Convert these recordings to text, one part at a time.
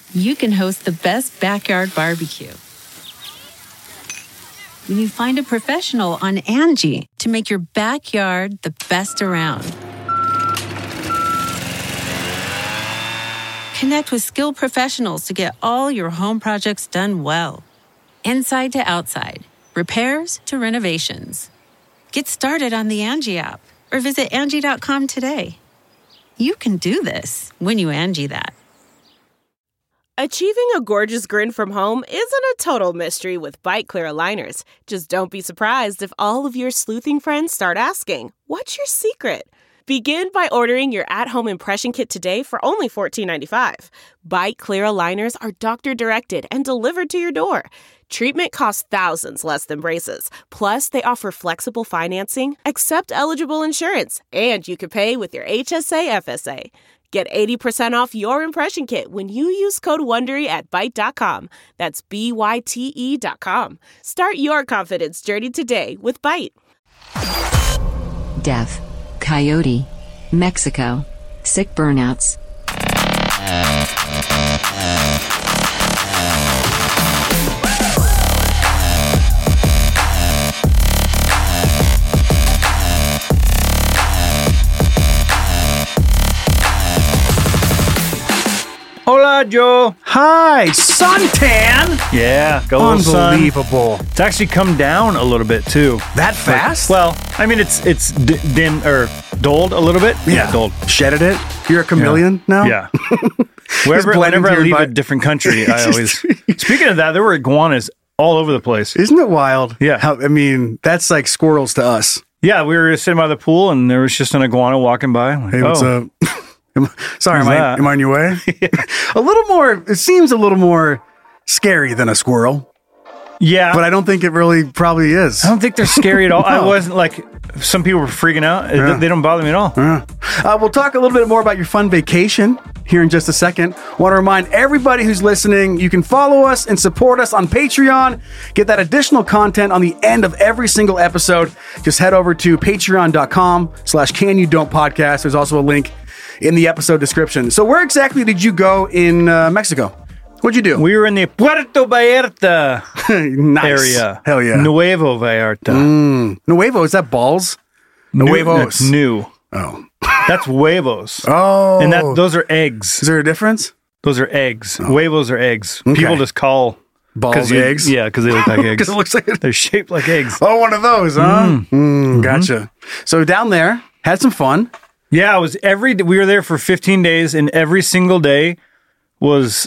you can host the best backyard barbecue. When you find a professional on Angie to make your backyard the best around. Connect with skilled professionals to get all your home projects done well. Inside to outside, repairs to renovations. Get started on the Angie app or visit Angie.com today. You can do this when you Angie that. Achieving a gorgeous grin from home isn't a total mystery with Byte Clear aligners. Just don't be surprised if all of your sleuthing friends start asking, "What's your secret?" Begin by ordering your at-home impression kit today for only $14.95. Byte Clear aligners are doctor-directed and delivered to your door. Treatment costs thousands less than braces. Plus, they offer flexible financing, accept eligible insurance, and you can pay with your HSA FSA. Get 80% off your impression kit when you use code WONDERY at Byte.com. That's BYTE.com. Start your confidence journey today with Byte. Death, coyote, Mexico, sick burnouts. Hola, Joe. Hi, suntan. Yeah, go Unbelievable. Sun. It's actually come down a little bit too. That fast? Well, I mean, it's dim or dulled a little bit. Yeah, dulled. Shedded it. You're a chameleon now. Yeah. Whenever I leave a different country, I always. Speaking of that, there were iguanas all over the place. Isn't it wild? Yeah. I mean, that's like squirrels to us. Yeah, we were sitting by the pool, and there was just an iguana walking by. Like, hey, what's up? Sorry, am I on your way? Yeah. A little more. It seems a little more scary than a squirrel. Yeah, but I don't think it really probably is. I don't think they're scary at all. No. I wasn't like some people were freaking out. Yeah. They don't bother me at all. Yeah. We'll talk a little bit more about your fun vacation here in just a second. Want to remind everybody who's listening, you can follow us and support us on Patreon. Get that additional content on the end of every single episode. Just head over to patreon.com/canyoudon'tpodcast. There's also a link in the episode description. So where exactly did you go in Mexico? What'd you do? We were in the Puerto Vallarta nice. area. Hell yeah. Nuevo Vallarta. Nuevo, is that balls? Nuevos. New. Oh. That's huevos. Oh. And those are eggs. Is there a difference? Those are eggs. Oh. Huevos are eggs. Okay. People just call balls eggs? Yeah, because they look like eggs. Because it looks like they're shaped like eggs. Oh, one of those, huh? Gotcha. So down there, had some fun. Yeah, we were there for 15 days, and every single day was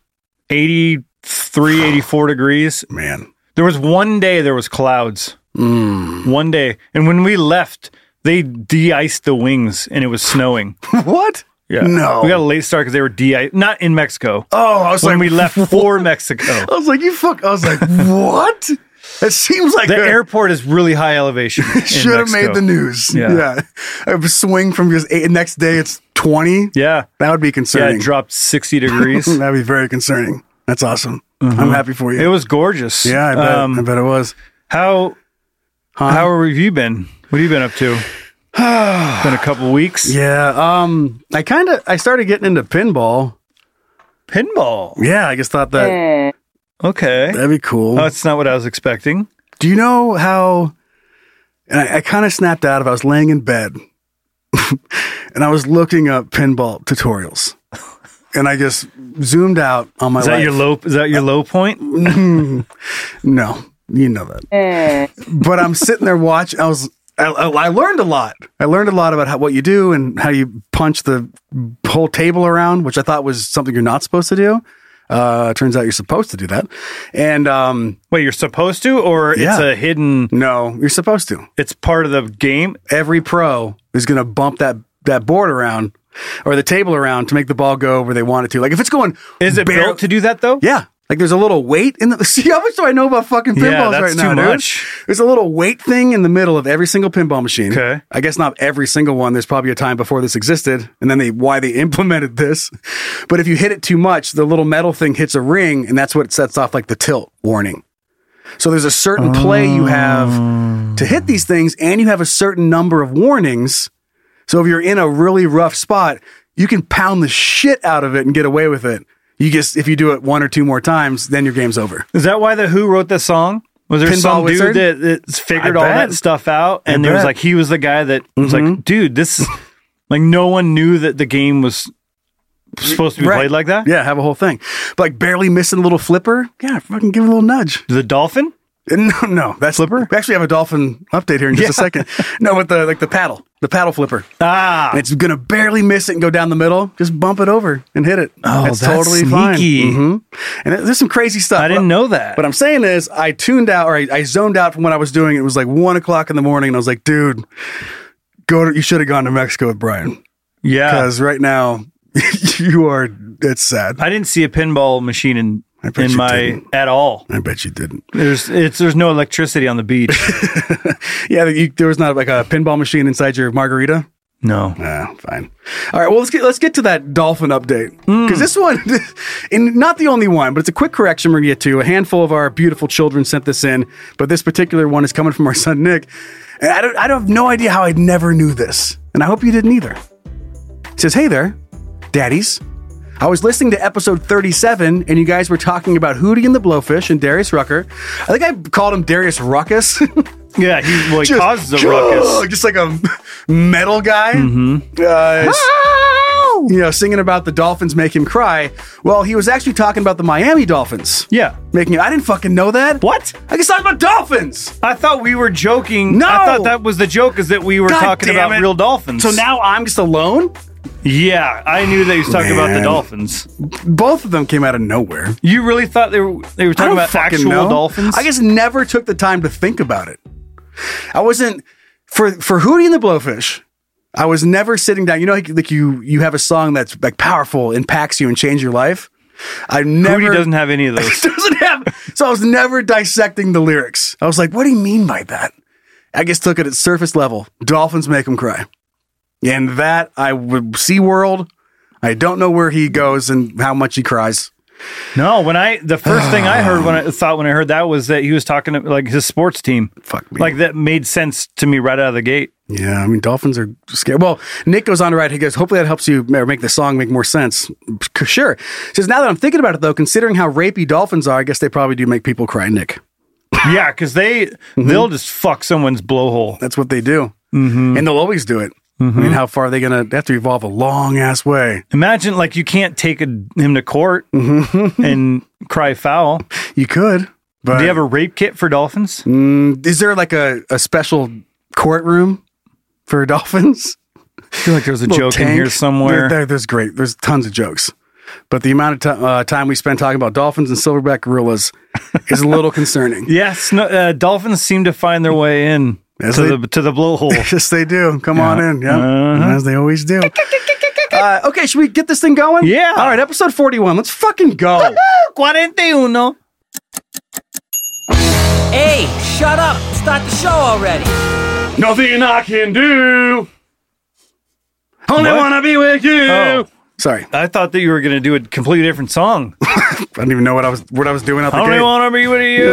83, 84 degrees. Man. There was one day there was clouds. One day. And when we left, they de-iced the wings, and it was snowing. What? Yeah. No. We got a late start because they were de-iced. Not in Mexico. Oh, I was when we left for Mexico. I was like, I was like, what? It seems like the airport is really high elevation. Should have made the news. Yeah. A swing from just next day it's 20. Yeah. That would be concerning. Yeah, it dropped 60 degrees. That'd be very concerning. That's awesome. I'm happy for you. It was gorgeous. Yeah, I bet it was. How have you been? What have you been up to? Been a couple weeks. Yeah. I started getting into pinball. Pinball? Yeah, I just thought that. Okay. That'd be cool. That's not what I was expecting. Do you know how... And I kind of snapped out of it. I was laying in bed and I was looking up pinball tutorials and I just zoomed out on my life. Is that your low point? No, you know that. But I'm sitting there watching. I learned a lot. I learned a lot about what you do and how you punch the whole table around, which I thought was something you're not supposed to do. Turns out you're supposed to do that. And wait, you're supposed to, or it's a hidden? No, you're supposed to. It's part of the game. Every pro is going to bump that board around or the table around to make the ball go where they want it to. Like if it's going, is it built to do that though? Yeah. Like there's a little weight in the. See how much do I know about fucking pinballs right now, too dude? much. There's a little weight thing in the middle of every single pinball machine. Okay. I guess not every single one. There's probably a time before this existed, and then why they implemented this. But if you hit it too much, the little metal thing hits a ring, and that's what sets off like the tilt warning. So there's a certain play you have to hit these things, and you have a certain number of warnings. So if you're in a really rough spot, you can pound the shit out of it and get away with it. If you do it one or two more times, then your game's over. Is that why the Who wrote the song? Was there Pinball some Wizard? dude that figured all that stuff out? And there was like, he was the guy that was like, dude, this is like, no one knew that the game was supposed to be played like that? Yeah, have a whole thing. But like barely missing a little flipper. Yeah, fucking give it a little nudge. The dolphin? No, that's flipper. We actually have a dolphin update here in just a second. No, with the paddle flipper. And it's gonna barely miss it and go down the middle. Just bump it over and hit it. Oh, that's totally sneaky. Fine. And there's some crazy stuff. I didn't know that. What I'm saying is, I tuned out, or I zoned out from what I was doing. It was like 1:00 in the morning, and I was like, dude, you should have gone to Mexico with Brian. Yeah, because right now it's sad. I didn't see a pinball machine at all. I bet you didn't. There's no electricity on the beach. Yeah, there was not like a pinball machine inside your margarita. No. Fine. All right. Well, let's get to that dolphin update, because this one, and not the only one, but it's a quick correction we're gonna get to. A handful of our beautiful children sent this in, but this particular one is coming from our son Nick, and I don't have no idea how I never knew this, and I hope you didn't either. It says, "Hey there, daddies. I was listening to episode 37, and you guys were talking about Hootie and the Blowfish and Darius Rucker. I think I called him Darius Ruckus." Yeah, he causes a ruckus. Just like a metal guy. Singing about the Dolphins make him cry. Well, he was actually talking about the Miami Dolphins. Yeah. I didn't fucking know that. What? I guess talking about dolphins. I thought we were joking. No. I thought that was the joke, is that we were talking about real dolphins. So now I'm just alone? Yeah, I knew that he was talking about the dolphins. Both of them came out of nowhere. You really thought they were talking about actual dolphins? I just never took the time to think about it. I wasn't for Hootie and the Blowfish. I was never sitting down. You know, like you have a song that's like powerful, impacts you, and change your life. Hootie doesn't have any of those. So I was never dissecting the lyrics. I was like, what do you mean by that? I just took it at surface level. Dolphins make them cry. And that, I would SeaWorld. I don't know where he goes and how much he cries. No, the first thing I heard when I heard that was that he was talking to like his sports team. Fuck me. Like that made sense to me right out of the gate. Yeah, I mean, dolphins are scary. Well, Nick goes on to write, he goes, hopefully that helps you make the song make more sense. Sure. He says, now that I'm thinking about it though, considering how rapey dolphins are, I guess they probably do make people cry, Nick. Yeah, because they'll just fuck someone's blowhole. That's what they do. And they'll always do it. I mean, how far are they going to have to evolve a long ass way? Imagine like you can't take him to court and cry foul. You could. But do you have a rape kit for dolphins? Is there like a special courtroom for dolphins? I feel like there's a joke in here somewhere. There's great. There's tons of jokes. But the amount of time we spend talking about dolphins and silverback gorillas is a little concerning. Yes. Dolphins seem to find their way in. To the blowhole. Yes, they do. Come on in. Yeah. As they always do. Okay, should we get this thing going? Yeah. All right, episode 41. Let's fucking go. 41. Hey, shut up. Start the show already. Nothing I can do. Only want to be with you. Oh. Sorry. I thought that you were going to do a completely different song. I didn't even know what I was doing out the gate. Only want to be with you.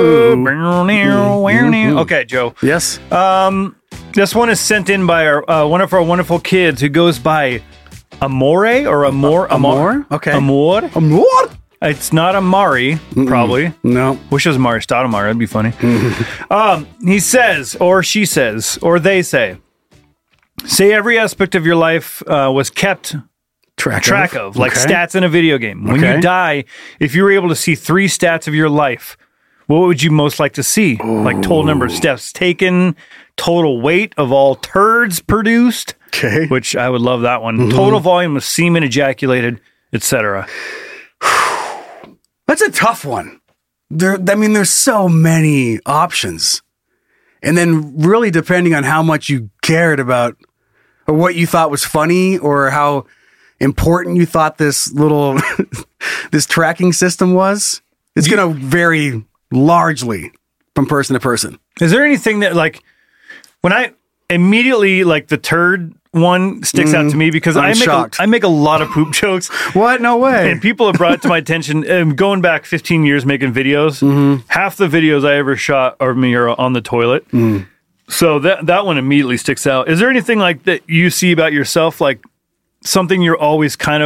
Okay, Joe. Yes. This one is sent in by one of our wonderful kids who goes by Amore or Amor. Okay. Amor. It's not Amari, probably. No. Wish it was Amari Stoudemire. That'd be funny. He says, or she says, or they say every aspect of your life was kept track of, like stats in a video game. When you die, if you were able to see 3 stats of your life, what would you most like to see? Like total number of steps taken, total weight of all turds produced, which I would love that one, total volume of semen ejaculated, etc. That's a tough one. There's so many options. And then really depending on how much you cared about or what you thought was funny or how important you thought this little this tracking system was, it's going to vary largely from person to person. Is there anything that like when I immediately like the turd one sticks out to me because I make a lot of poop jokes. What? No way. And people have brought it to my attention. Going back 15 years making videos, half the videos I ever shot of me are on the toilet. So that one immediately sticks out. Is there anything like that you see about yourself, like something you're always kind of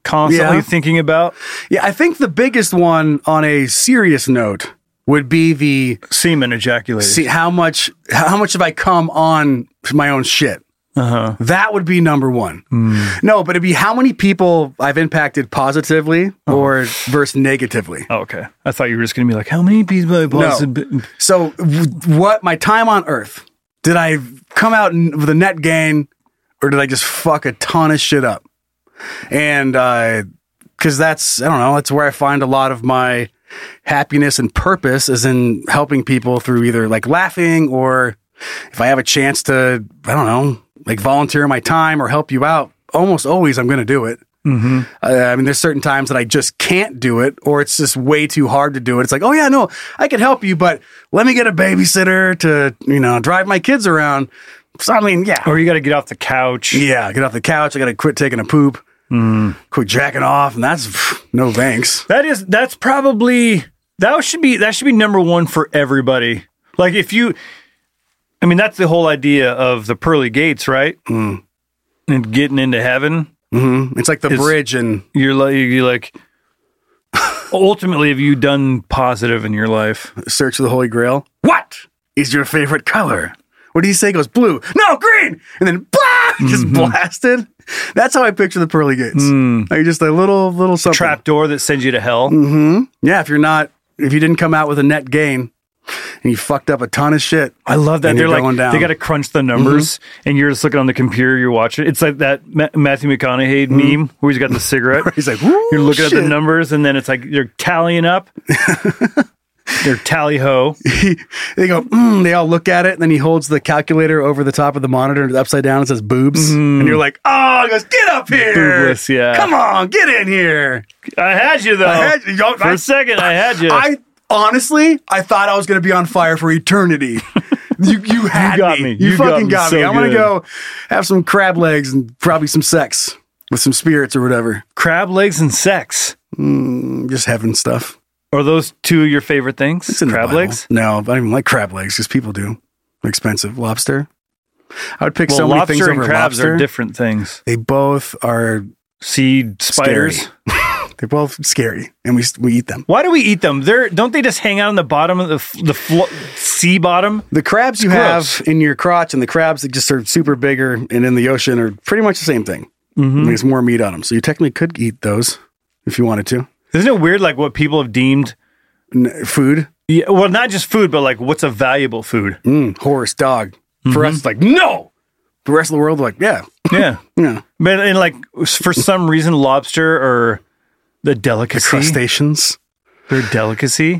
constantly thinking about? Yeah, I think the biggest one on a serious note would be the semen ejaculation. See how much have I come on my own shit? That would be number one. No, but it'd be how many people I've impacted positively or versus negatively. Oh, okay. I thought you were just going to be like, how many people? No. So what my time on Earth, did I come out with a net gain or did I just fuck a ton of shit up? And because that's, I don't know, that's where I find a lot of my happiness and purpose is in helping people through either like laughing or if I have a chance to, I don't know, like volunteer my time or help you out, almost always I'm going to do it. I mean, there's certain times that I just can't do it or it's just way too hard to do it. It's like, oh yeah, no, I can help you, but let me get a babysitter to, you know, drive my kids around. So, I mean, yeah. Or you got to get off the couch. Yeah, get off the couch. I got to quit taking a poop, quit jacking off. And that's no thanks. That's probably, that should be number one for everybody. Like if you, I mean, that's the whole idea of the pearly gates, right? And getting into heaven. It's like the bridge, and you're like, ultimately, have you done positive in your life? Search of the Holy Grail. What is your favorite color? What do you say? It goes blue. No, green. And then blah, just blasted. That's how I picture the pearly gates. Like just a little something. Trap door that sends you to hell. Yeah, if you didn't come out with a net gain. And you fucked up a ton of shit. I love that. They're like, they got to crunch the numbers and you're just looking on the computer, you're watching. It's like that Matthew McConaughey meme where he's got the cigarette. He's like, you're looking at the numbers and then it's like they're tallying up. They're tally-ho. They go, they all look at it and then he holds the calculator over the top of the monitor and upside down and says boobs. And you're like, oh, he goes, get up here. Boobless, yeah. Come on, get in here. I had you though. For a second, I had you. Honestly, I thought I was going to be on fire for eternity. You had me. You fucking got me. I'm going to go have some crab legs and probably some sex with some spirits or whatever. Crab legs and sex? Just heaven stuff. Are those two of your favorite things? It's in crab legs? No, I don't even like crab legs because people do. They're expensive. Lobster? I would pick so many things over lobster. Lobster and crabs are different things. They both are seed spiders. They're both scary, and we eat them. Why do we eat them? Don't they just hang out on the bottom of the sea bottom? The crabs you have in your crotch and the crabs that just are super bigger and in the ocean are pretty much the same thing. There's more meat on them, so you technically could eat those if you wanted to. Isn't it weird, like what people have deemed food? Yeah, well, not just food, but like what's a valuable food? Horse, dog. For us, it's like no. The rest of the world, like yeah. But and like for some reason, lobster or the delicacy. The crustaceans. Their delicacy.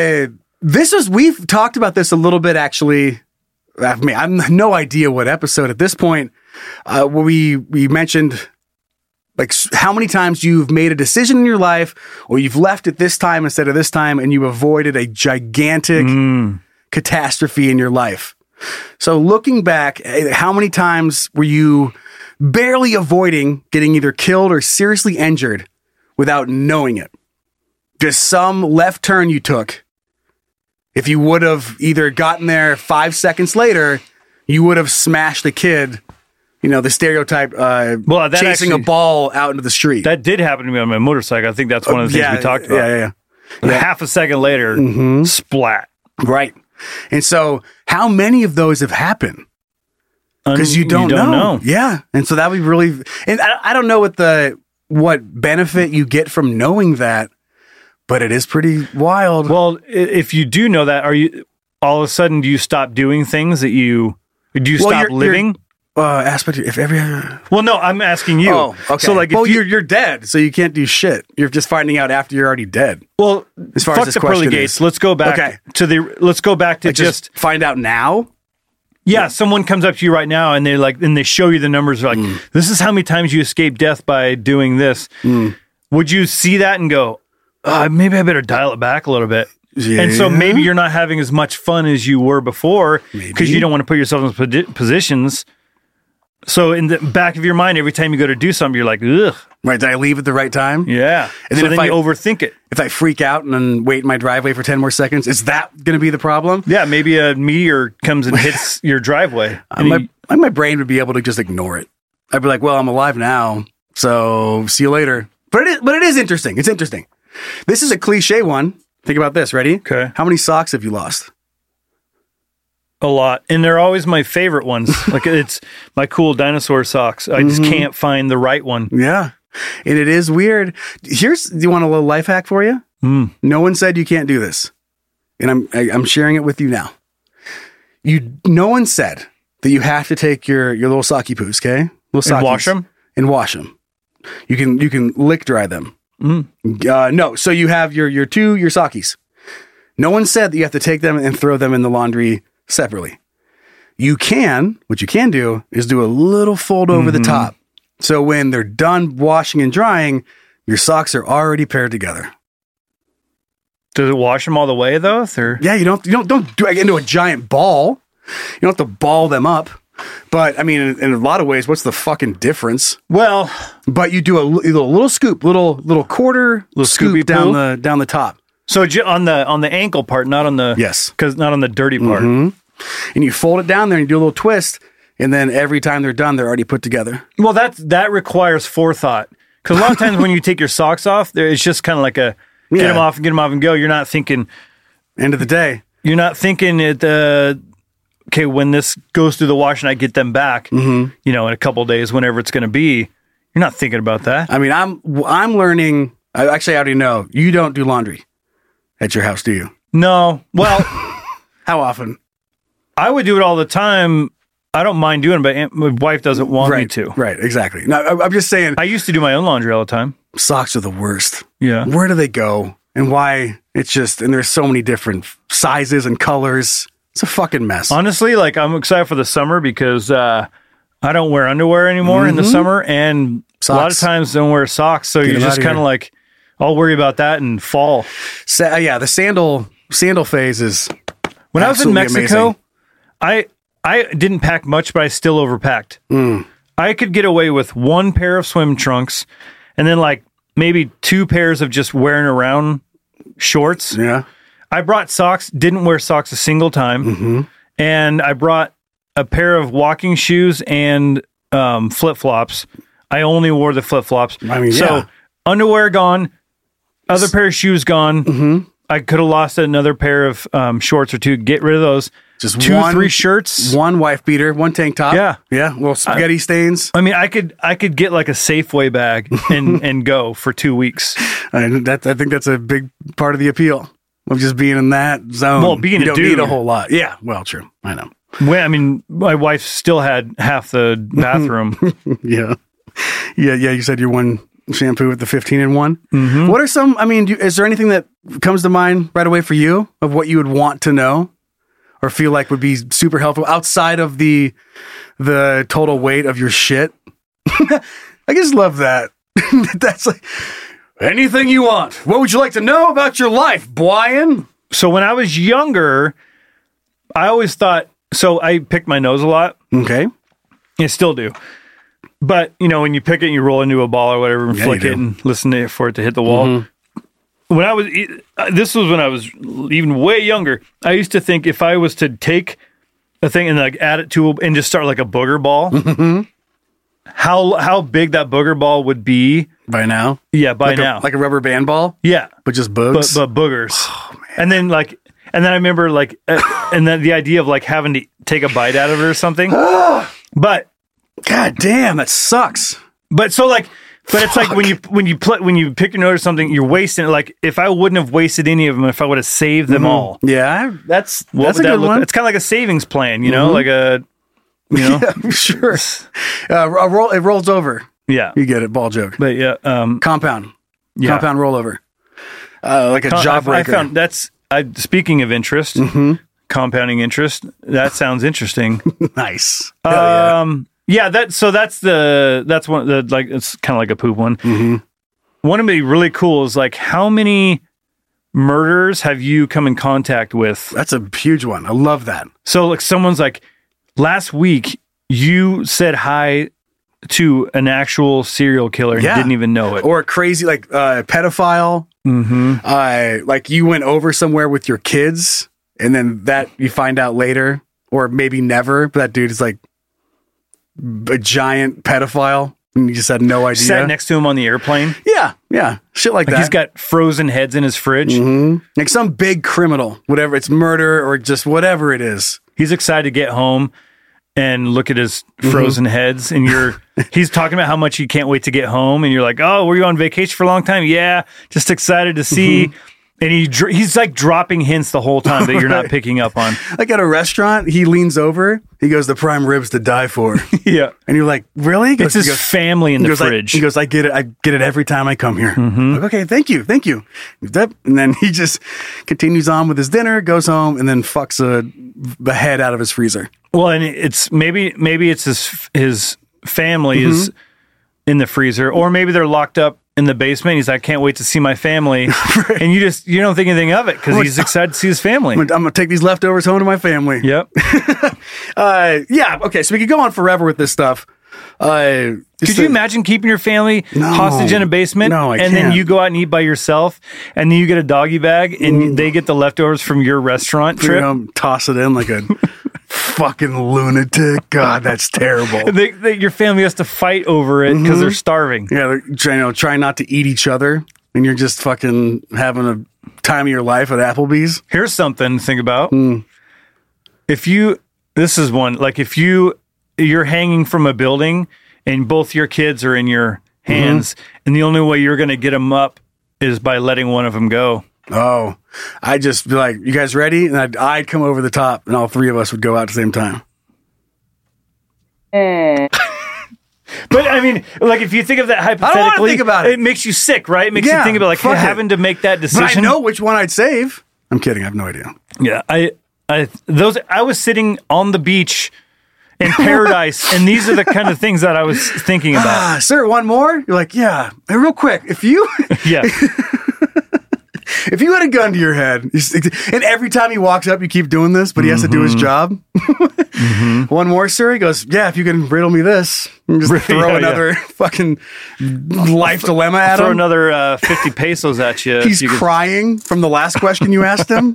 We've talked about this a little bit, actually. I mean, I have no idea what episode at this point. We mentioned like how many times you've made a decision in your life or you've left at this time instead of this time and you avoided a gigantic catastrophe in your life. So looking back, how many times were you barely avoiding getting either killed or seriously injured without knowing it? Just some left turn you took. If you would have either gotten there 5 seconds later, you would have smashed a kid. You know, the stereotype, chasing a ball out into the street. That did happen to me on my motorcycle. I think that's one of the things we talked about. Yeah. Half a second later, splat. Right. And so how many of those have happened? Because you don't know. Yeah. And so that would be really, and I don't know what benefit you get from knowing that, but it is pretty wild. Well, if you do know that, are you all of a sudden, do you stop doing things stop living? Well, no, I'm asking you. Oh, okay. So like, you're dead, so you can't do shit. You're just finding out after you're already dead. Well, as far as this question gates. is. Let's go back to just find out now. Yeah, someone comes up to you right now and they show you the numbers. They're like, this is how many times you escaped death by doing this. Would you see that and go, maybe I better dial it back a little bit? Yeah. And so maybe you're not having as much fun as you were before because you don't want to put yourself in positions. So in the back of your mind, every time you go to do something, you're like, ugh. Right, did I leave at the right time? Yeah. And then, you overthink it. If I freak out and then wait in my driveway for 10 more seconds, is that going to be the problem? Yeah, maybe a meteor comes and hits your driveway. My brain would be able to just ignore it. I'd be like, well, I'm alive now, so see you later. But it is interesting. It's interesting. This is a cliche one. Think about this. Ready? Okay. How many socks have you lost? A lot. And they're always my favorite ones. Like it's my cool dinosaur socks. I just can't find the right one. Yeah. And it is weird. Do you want a little life hack for you? No one said you can't do this. And I'm sharing it with you now. No one said that you have to take your little socky poos, okay? Little And wash them? And wash them. You can lick dry them. No, so you have your sockies. No one said that you have to take them and throw them in the laundry separately. What you can do is do a little fold over the top. So when they're done washing and drying, your socks are already paired together. Does it wash them all the way though? Yeah, you don't do it into a giant ball. You don't have to ball them up. But I mean, in a lot of ways, what's the fucking difference? Well, but you do a little scoop, little quarter, little scoop down the top. So on the ankle part, not on the because not on the dirty part. And you fold it down there and you do a little twist, and then every time they're done, they're already put together. Well, that requires forethought because a lot of times when you take your socks off, it's just kind of like a get them off and go. You're not thinking. End of the day, you're not thinking it. Okay, when this goes through the wash and I get them back, in a couple of days, whenever it's going to be, you're not thinking about that. I mean, I'm learning. I already know you don't do laundry at your house, do you? No. Well, how often? I would do it all the time. I don't mind doing it, but my wife doesn't want me to. Right, exactly. No, I'm just saying. I used to do my own laundry all the time. Socks are the worst. Yeah. Where do they go and why? It's just, and there's so many different sizes and colors. It's a fucking mess. Honestly, like I'm excited for the summer because I don't wear underwear anymore in the summer, and socks. A lot of times don't wear socks. So you're just kind of like, I'll worry about that in fall. The sandal phase is. When I was in Mexico, amazing. I didn't pack much, but I still overpacked. I could get away with one pair of swim trunks, and then like maybe 2 pairs of just wearing around shorts. Yeah. I brought socks, didn't wear socks a single time. And I brought a pair of walking shoes and flip-flops. I only wore the flip-flops. I mean, so underwear gone, other pair of shoes gone. I could have lost another pair of shorts or 2. Get rid of those. Just 2-3 shirts. 1 wife beater, 1 tank top. Yeah. Yeah. Little spaghetti stains. I mean, I could get like a Safeway bag and go for 2 weeks. I think that's a big part of the appeal. Of just being in that zone. Well, being you don't a dude. need a whole lot. Yeah, well, true. I know. Well, I mean, my wife still had half the bathroom. Yeah. You said your one shampoo with the 15-in-1. What are some, I mean, is there anything that comes to mind right away for you of what you would want to know or feel like would be super helpful outside of the total weight of your shit? I just love that. That's like... Anything you want. What would you like to know about your life, Brian? So when I was younger, I always thought, so I picked my nose a lot. Okay. I still do. But, when you pick it and you roll into a ball or whatever and flick it and listen for it to hit the wall. This was when I was even way younger. I used to think if I was to take a thing and like add it to and just start like a booger ball, how big that booger ball would be by now. Yeah, by now. Like a rubber band ball? Yeah. But just bugs? But boogers. Oh, man. And then I remember and then the idea of like having to take a bite out of it or something. But God damn, that sucks. But so but it's like when you pick your nose or something, you're wasting it. Like if I wouldn't have wasted any of them, if I would have saved them all. Yeah, that's a good one. one. It's kind of like a savings plan, like a, Yeah, sure. It rolls over. Yeah. You get it, ball joke. But yeah. Compound. Yeah. Compound rollover. Like a jawbreaker. I found that's, speaking of interest, compounding interest, that sounds interesting. Nice. Yeah, that's one of the, like, it's kind of like a poop one. One of me really cool is like, how many murders have you come in contact with? That's a huge one. I love that. So like someone's like, last week you said hi to an actual serial killer and didn't even know it. Or a crazy, like, pedophile. Like you went over somewhere with your kids and then that you find out later or maybe never, but that dude is like a giant pedophile And you just had no idea. Sat next to him on the airplane. Yeah. Shit like that. He's got frozen heads in his fridge. Like some big criminal, whatever. It's murder or just whatever it is. He's excited to get home and look at his frozen heads. And he's talking about how much he can't wait to get home. And you're like, oh, were you on vacation for a long time? Yeah. Just excited to see. And he's like dropping hints the whole time that you're not picking up on. Like at a restaurant, he leans over. He goes, the prime ribs to die for. Yeah. And you're like, really? It's his family in the fridge. He goes, I get it. I get it every time I come here. Like, okay, thank you. And then he just continues on with his dinner, goes home, and then fucks a head out of his freezer. Well, and it's maybe it's his family is in the freezer, or maybe they're locked up in the basement. He's like, I can't wait to see my family. And you don't think anything of it because he's excited to see his family. I'm going to take these leftovers home to my family. Yep. Yeah. Okay. So we could go on forever with this stuff. Could you imagine keeping your family hostage in a basement? No, I and can't. then you go out and eat by yourself, and then you get a doggy bag, and they get the leftovers from your restaurant trip. Toss it in like a fucking lunatic. God, that's terrible. Your family has to fight over it because they're starving. Yeah, they're trying not to eat each other, and you're just fucking having a time of your life at Applebee's. Here's something to think about. If you're hanging from a building and both your kids are in your hands, and the only way you're going to get them up is by letting one of them go. Oh, I'd just be like, you guys ready? And I'd come over the top, and all three of us would go out at the same time. But I mean, like, if you think of that hypothetically, I don't want to think about it. It makes you sick, right? It makes you think about like having to make that decision. But I know which one I'd save. I'm kidding. I have no idea. Yeah, I was sitting on the beach in paradise, and these are the kind of things that I was thinking about. Sir, one more? You're like, yeah. Hey, real quick, if you had a gun to your head, and every time he walks up, you keep doing this, but he has to do his job. One more, sir? He goes, yeah, if you can riddle me this. And just throw another fucking life dilemma at him. Throw another 50 pesos at you. He's crying from the last question you asked him.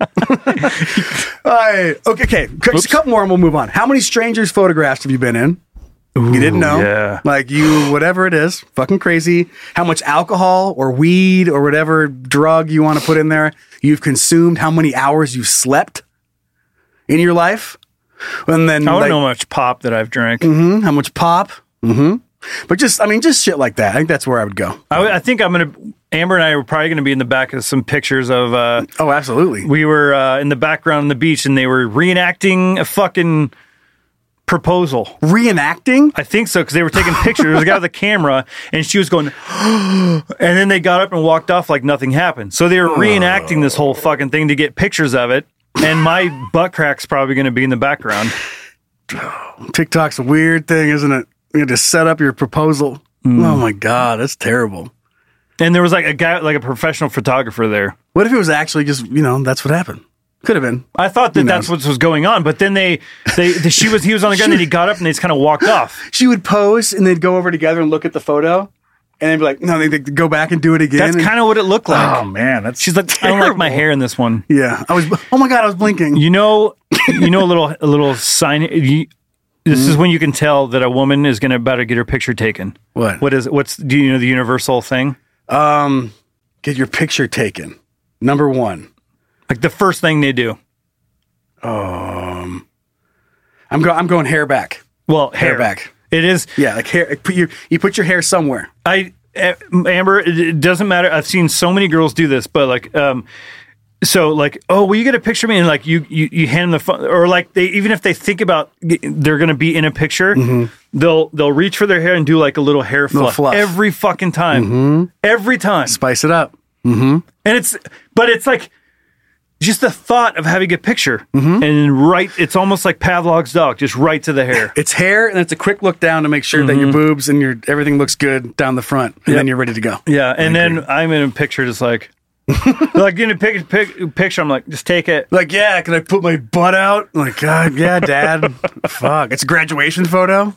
Okay. Just a couple more and we'll move on. How many strangers' photographs have you been in? Ooh, you didn't know. Yeah. Like whatever it is, fucking crazy. How much alcohol or weed or whatever drug you want to put in there you've consumed, how many hours you've slept in your life. And then I don't know how much pop that I've drank. How much pop. But just shit like that. I think that's where I would go. I think Amber and I were probably going to be in the back of some pictures of... oh, absolutely. We were in the background on the beach, and they were reenacting a fucking proposal. Reenacting? I think so, because they were taking pictures. There was a guy with a camera, and she was going... and then they got up and walked off like nothing happened. So they were reenacting this whole fucking thing to get pictures of it, and my butt crack's probably going to be in the background. TikTok's a weird thing, isn't it? You had to set up your proposal. Oh my God, that's terrible. And there was like a guy, like a professional photographer there. What if it was actually just, that's what happened? Could have been. I thought that's what was going on, but then he was on the ground and he got up and they just kind of walked off. She would pose and they'd go over together and look at the photo. And they'd be like, no, they'd go back and do it again. That's kind of what it looked like. Oh man, she's like, terrible. I don't like my hair in this one. Yeah, oh my God, I was blinking. A little sign. This is when you can tell that a woman is about to get her picture taken. What is it? Do you know the universal thing? Get your picture taken. Number one. Like the first thing they do. I'm going hair back. Well, hair back. It is. Yeah, like hair. You put your hair somewhere. Amber, it doesn't matter. I've seen so many girls do this, but like, so like, oh, will you get a picture of me? And like you hand them the phone, or like even if they think about they're going to be in a picture, they'll reach for their hair and do like a little hair fluff every fucking time. Every time. Spice it up. And it's like just the thought of having a picture and it's almost like Pavlov's dog, just right to the hair. It's hair and it's a quick look down to make sure that your boobs and everything looks good down the front, and then you're ready to go. Yeah, and then I'm in a picture just like like in a picture, I'm like, just take it. Like, yeah, can I put my butt out? I'm like, God, yeah, Dad. Fuck, it's a graduation photo.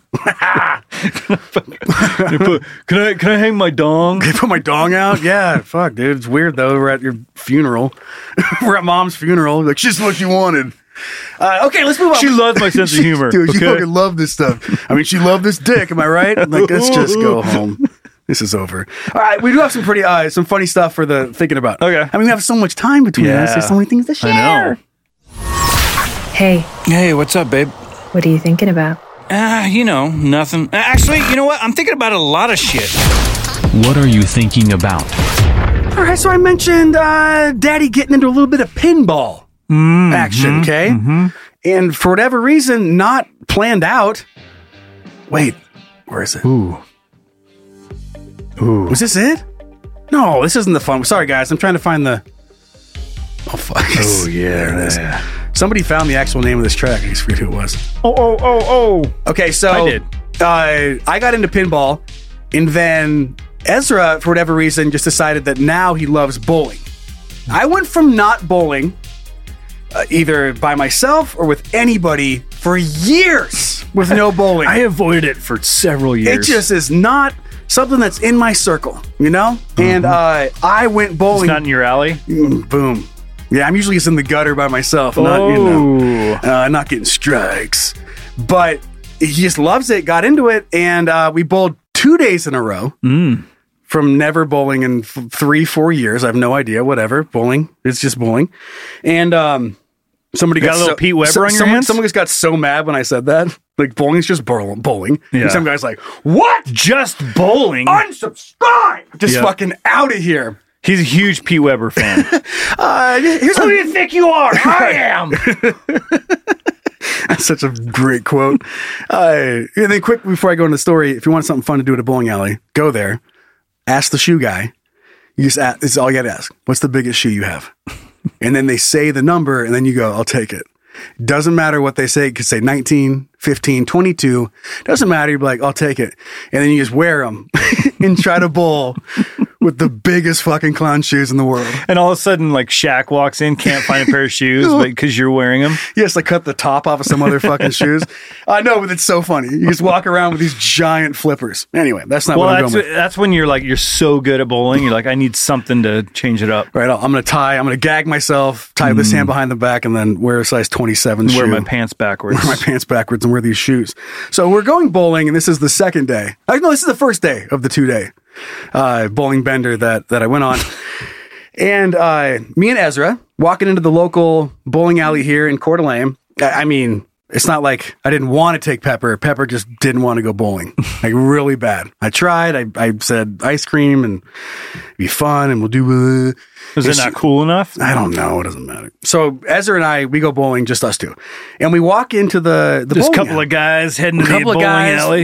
Can I hang my dong? Can I put my dong out? Yeah, fuck, dude. It's weird though. We're at your funeral. We're at Mom's funeral. Like, she's what you wanted. Okay, let's move on. She loves my sense of humor. Dude, she okay? fucking loved this stuff. I mean, she loved this dick. Am I right? Like, let's just go home. This is over. All right, we do have some pretty, some funny stuff for the thinking about. Okay. I mean, we have so much time between us. There's so many things to share. I know. Hey, Hey, what's up, babe? what are you thinking about? Nothing. Actually, you know what? I'm thinking about a lot of shit. What are you thinking about? All right, so I mentioned Daddy getting into a little bit of pinball action, okay? And for whatever reason, not planned out. Wait, where is it? Ooh. Was this it? No, this isn't the fun. Sorry, guys. I'm trying to find the... Oh, fuck. Oh, yeah. There it is. Somebody found the actual name of this track. I just forget who it was. Oh. Okay, so... I did. I got into pinball, and then Ezra, for whatever reason, just decided that now he loves bowling. I went from not bowling, either by myself or with anybody, for years with no bowling. I avoided it for several years. It just is not something that's in my circle, you know? And I went bowling. It's not in your alley? Boom. Yeah, I'm usually just in the gutter by myself, not getting strikes. But he just loves it, got into it, and we bowled 2 days in a row from never bowling in 3-4 years. I have no idea, whatever. Bowling, it's just bowling. And somebody got a little Pete Weber on your hands? Someone just got so mad when I said that. Like, bowling's just bowling. Yeah. And some guy's like, what? Just bowling? Unsubscribe! Just fucking out of here. He's a huge Pete Weber fan. Who do you think you are? I am. That's such a great quote. And then quick, before I go into the story, if you want something fun to do at a bowling alley, go there, ask the shoe guy. You just ask, this is all you got to ask. What's the biggest shoe you have? And then they say the number, and then you go, I'll take it. Doesn't matter what they say. You could say 19, 15, 22. Doesn't matter. You'd be like, I'll take it. And then you just wear them and try to bowl with the biggest fucking clown shoes in the world. And all of a sudden, like, Shaq walks in, can't find a pair of shoes because you're wearing them. Yes, like cut the top off of some other fucking shoes. I know, but it's so funny. You just walk around with these giant flippers. Anyway, that's not what I'm going with. That's when you're like, you're so good at bowling. You're like, I need something to change it up. Right, I'm going to gag myself, tie this hand behind the back, and then wear a size 27 shoe. Wear my pants backwards. Wear my pants backwards and wear these shoes. So we're going bowling, and this is the second day. No, this is the first day of the 2-day bowling bender that I went on. And me and Ezra walking into the local bowling alley here in Coeur d'Alene. I mean, it's not like I didn't want to take Pepper. Pepper just didn't want to go bowling, like really bad. I tried. I said ice cream and it'd be fun and we'll do. Is it not cool enough? I don't know. It doesn't matter. So Ezra and I, we go bowling, just us two, and we walk into the Just a couple alley. of guys heading to the bowling alley,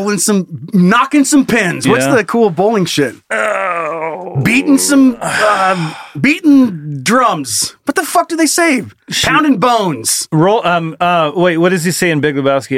knocking some pins. What's the cool bowling shit? Beating some beating drums. What the fuck do they say? Pounding bones. Wait, what does he say in Big Lebowski?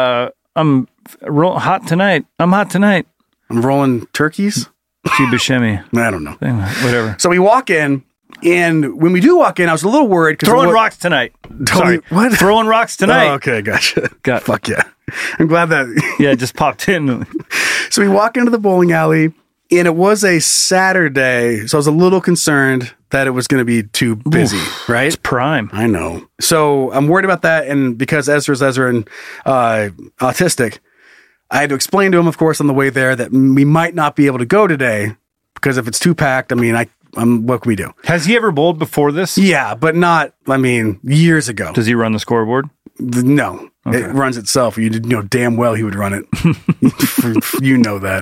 I'm hot tonight. I'm hot tonight. I'm rolling turkeys. Buscemi. I don't know. Whatever. So we walk in, and when we do walk in, I was a little worried. Throwing rocks tonight. Sorry. What? Throwing rocks tonight. Oh, okay, gotcha. Fuck yeah. I'm glad that... Yeah, it just popped in. So we walk into the bowling alley, and it was a Saturday, so I was a little concerned that it was going to be too busy, right? It's prime. I know. So I'm worried about that, and because Ezra's Ezra and autistic, I had to explain to him, of course, on the way there that we might not be able to go today because if it's too packed, I mean, what can we do? Has he ever bowled before this? Yeah, but not, years ago. Does he run the scoreboard? No. Okay. It runs itself. You know damn well he would run it. You know that.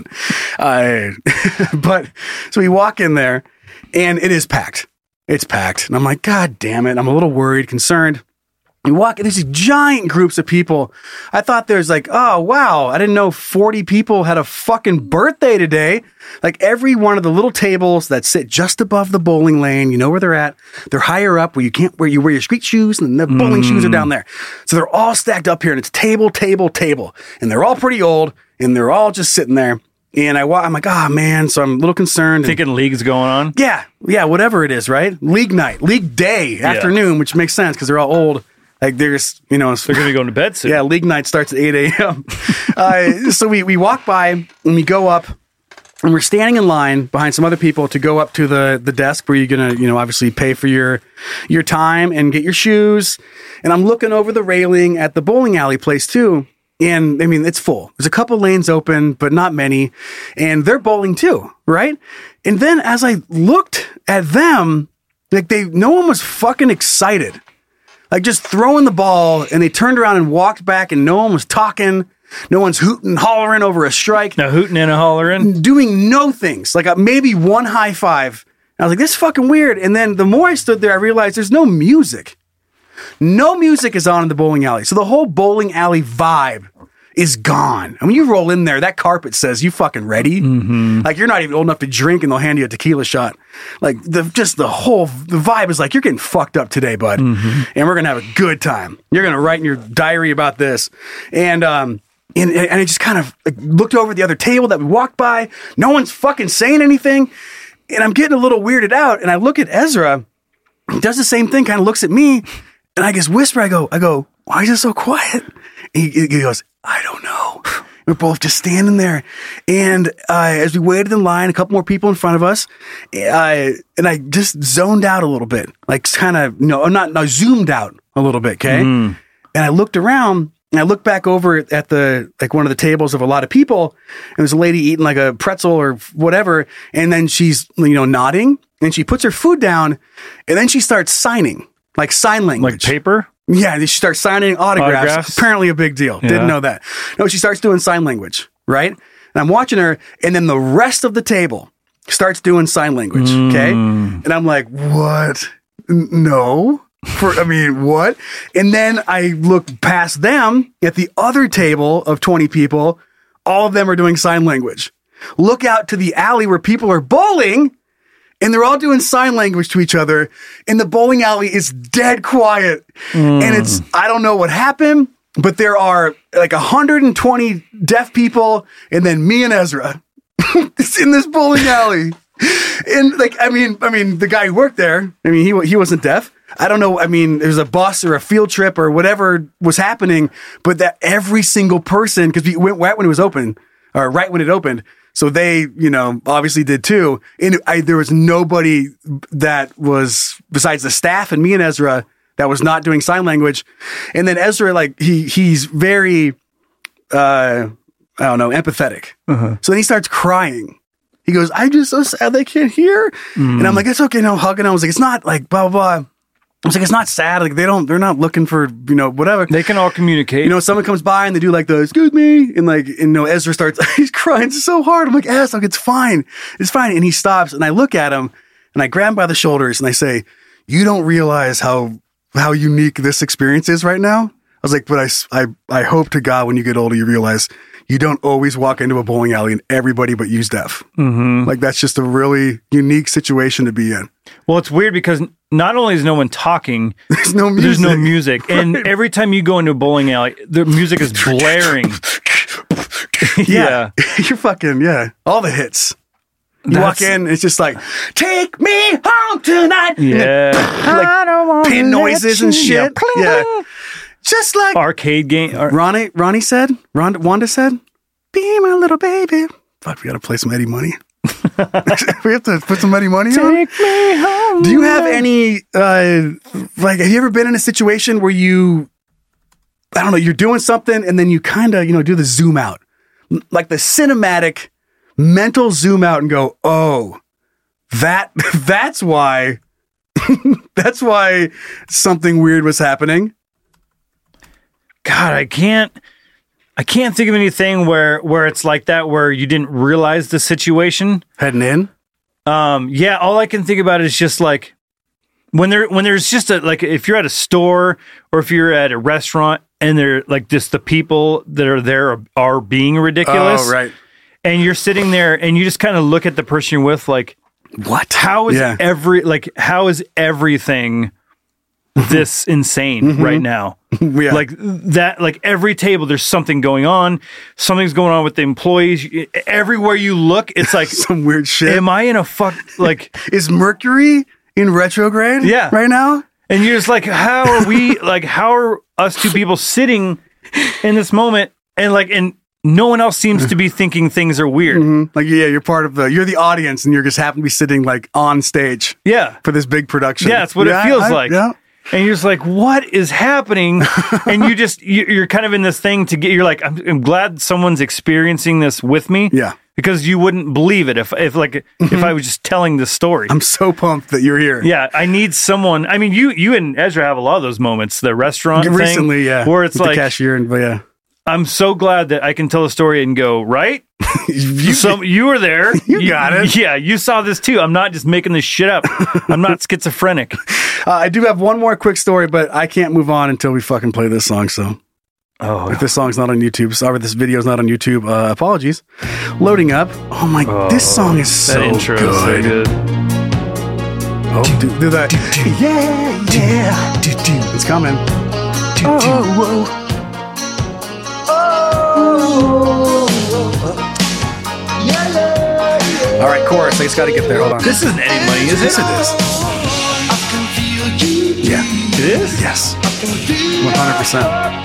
But so we walk in there and it is packed. It's packed. And I'm like, God damn it. I'm a little worried, concerned. We walk, there's these giant groups of people. I thought there's like, oh, wow, I didn't know 40 people had a fucking birthday today. Like every one of the little tables that sit just above the bowling lane, you know where they're at. They're higher up where you wear your street shoes and the bowling shoes are down there. So they're all stacked up here and it's table. And they're all pretty old and they're all just sitting there. And I'm like, oh, man. So I'm a little concerned. Thinking league's going on? Yeah, whatever it is, right? League night, league day, afternoon, which makes sense because they're all old. Like there's, they're going to be going to bed soon. Yeah, league night starts at 8 a.m. So we walk by and we go up And we're standing in line behind some other people to go up to the desk where you're going to, obviously pay for your time and get your shoes. And I'm looking over the railing at the bowling alley place too. And I mean, it's full. There's a couple lanes open, but not many. And they're bowling too, right? And then as I looked at them, like no one was fucking excited. Like just throwing the ball, and they turned around and walked back, and no one was talking. No one's hooting, hollering over a strike. No hooting and a hollering. Doing no things. Like maybe one high five. And I was like, this is fucking weird. And then the more I stood there, I realized there's no music. No music is on in the bowling alley. So the whole bowling alley vibe is gone. I mean, you roll in there, that carpet says, you fucking ready? Mm-hmm. Like you're not even old enough to drink, and they'll hand you a tequila shot. Like the vibe is like, you're getting fucked up today, bud. Mm-hmm. And we're going to have a good time. You're going to write in your diary about this. And I just kind of looked over at the other table that we walked by. No one's fucking saying anything. And I'm getting a little weirded out. And I look at Ezra. He does the same thing, kind of looks at me. And I just whisper, I go, why is it so quiet? And he goes, I don't know. We're both just standing there. And as we waited in line, a couple more people in front of us, and I just zoned out a little bit. Like kind of, I zoomed out a little bit, okay? And I looked around. And I look back over at one of the tables of a lot of people, and there's a lady eating like a pretzel or whatever. And then she's, nodding, and she puts her food down, and then she starts signing, like sign language. Like paper? Yeah. And she starts signing autographs. Apparently a big deal. Yeah. Didn't know that. No, she starts doing sign language, right? And I'm watching her, and then the rest of the table starts doing sign language. Okay. And I'm like, what? No. What? And then I look past them at the other table of 20 people. All of them are doing sign language. Look out to the alley where people are bowling, and they're all doing sign language to each other. And the bowling alley is dead quiet. And I don't know what happened, but there are like 120 deaf people, and then me and Ezra. It's in this bowling alley. And the guy who worked there, he wasn't deaf. I don't know. There's a bus or a field trip or whatever was happening, but that every single person, because we went right when it was open, or right when it opened. So they, obviously did too. And there was nobody that was, besides the staff and me and Ezra, that was not doing sign language. And then Ezra, he's very, empathetic. Uh-huh. So then he starts crying. He goes, I'm just so sad they can't hear. And I'm like, it's okay. No, hugging. I was like, it's not like blah, blah, blah. I was like, it's not sad. Like they're not looking for, whatever. They can all communicate. Someone comes by and they do like the, excuse me. And Ezra starts, he's crying so hard. I'm like, it's fine. It's fine. And he stops, and I look at him, and I grab him by the shoulders, and I say, you don't realize how unique this experience is right now. I was like, but I hope to God when you get older, you realize you don't always walk into a bowling alley and everybody but you's deaf. Mm-hmm. Like that's just a really unique situation to be in. Well, it's weird because not only is no one talking, there's no music. And every time you go into a bowling alley, the music is blaring. Yeah. You're fucking, all the hits. You walk in, it's just like, take me home tonight. Yeah. I don't want pin noises and shit. Yeah. Just like arcade game. Wanda said, be my little baby. Fuck, we got to play some Eddie Money. We have to put some Eddie Money on. Take me home. Do you have any, have you ever been in a situation where you're doing something and then you kind of, do the zoom out, like the cinematic mental zoom out and go, oh, that's why, that's why something weird was happening. God, I can't think of anything where it's like that, where you didn't realize the situation heading in. Yeah, all I can think about is just like when there's just if you're at a store or if you're at a restaurant and they're like just the people that are there are being ridiculous. Oh, right. And you're sitting there and you just kind of look at the person you're with like, what? How is how is everything this insane right now? Yeah. Like that, like every table, there's something going on. Something's going on with the employees. Everywhere you look, it's like some weird shit. Am I in a is Mercury in retrograde? Yeah. Right now? And you're just like, how are we, how are us two people sitting in this moment? And no one else seems to be thinking things are weird. Like, yeah, you're part of you're the audience and you're just happen to be sitting like on stage. Yeah. For this big production. Yeah, that's what it feels like. Yeah. And you're just like, what is happening? And you're kind of in this thing you're like, I'm glad someone's experiencing this with me. Yeah. Because you wouldn't believe it if I was just telling the story. I'm so pumped that you're here. Yeah, I need someone. I mean, you and Ezra have a lot of those moments. The restaurant recently, thing, yeah, where it's with like the cashier and yeah. I'm so glad that I can tell a story and go, right? You were there. You got it. Yeah, you saw this too. I'm not just making this shit up. I'm not schizophrenic. I do have one more quick story, but I can't move on until we fucking play this song. So, if this song's not on YouTube, sorry, this video's not on YouTube. Apologies. Loading up. Oh my, this song is so that intro good. is so good. Oh, do that. Yeah. It's coming. Whoa. All right, chorus. I just got to get there. Hold on. This isn't Eddie Money, is it? Yes, it is. Yeah. It is? Yes. 100%.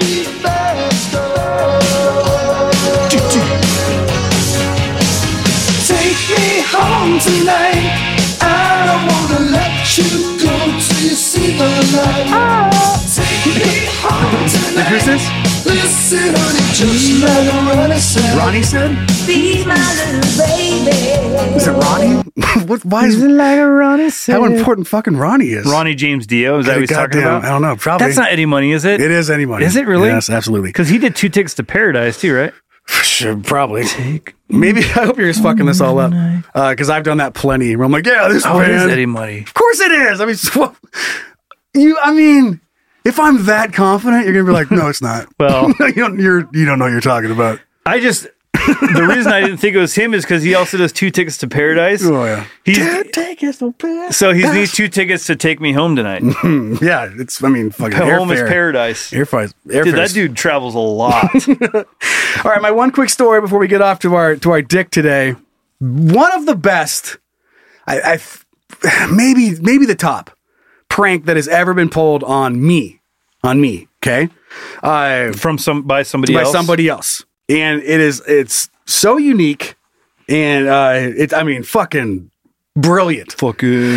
Take me home tonight. I don't want to let you go till you see the light. Take me home tonight. Who's this? Listen, honey, just like Ronnie said. Ronnie said? Be my little baby. Is it Ronnie? Why is it like a Ronnie said? How important fucking Ronnie is. Ronnie James Dio, is that what he's talking about? I don't know. Probably. That's not Eddie Money, is it? It is Eddie Money. Is it really? Yes, absolutely. Because he did 2 Tickets to Paradise too, right? Sure, probably. Maybe. I hope you're just fucking this all up. Because I've done that plenty. Where I'm like, yeah, this it is band. Eddie Money. Of course it is. I mean, if I'm that confident, you're gonna be like, no, it's not. Well, you don't know what you're talking about. The reason I didn't think it was him is because he also does 2 Tickets to Paradise. Oh yeah, 2 Tickets to Paradise. So he needs 2 tickets to take me home tonight. Yeah, fucking home is paradise. Airfare. Dude, that dude travels a lot. All right, my one quick story before we get off to our dick today. One of the best, maybe the top prank that has ever been pulled on me. Okay, by somebody else. And it's so unique and fucking brilliant. So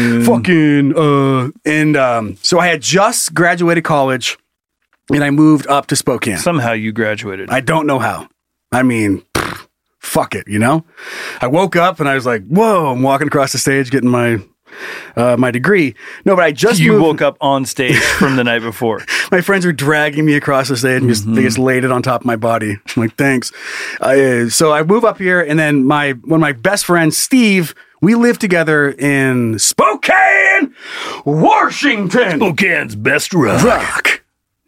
I had just graduated college and I moved up to Spokane. Somehow you graduated. I don't know how. I mean, fuck it, you know? I woke up and I was like, whoa, I'm walking across the stage getting my degree. No, but I just woke up on stage from the night before. My friends were dragging me across the stage and they just laid it on top of my body. I'm like, thanks. So I move up here, and then one of my best friends, Steve, we live together in Spokane, Washington. Spokane's best rock.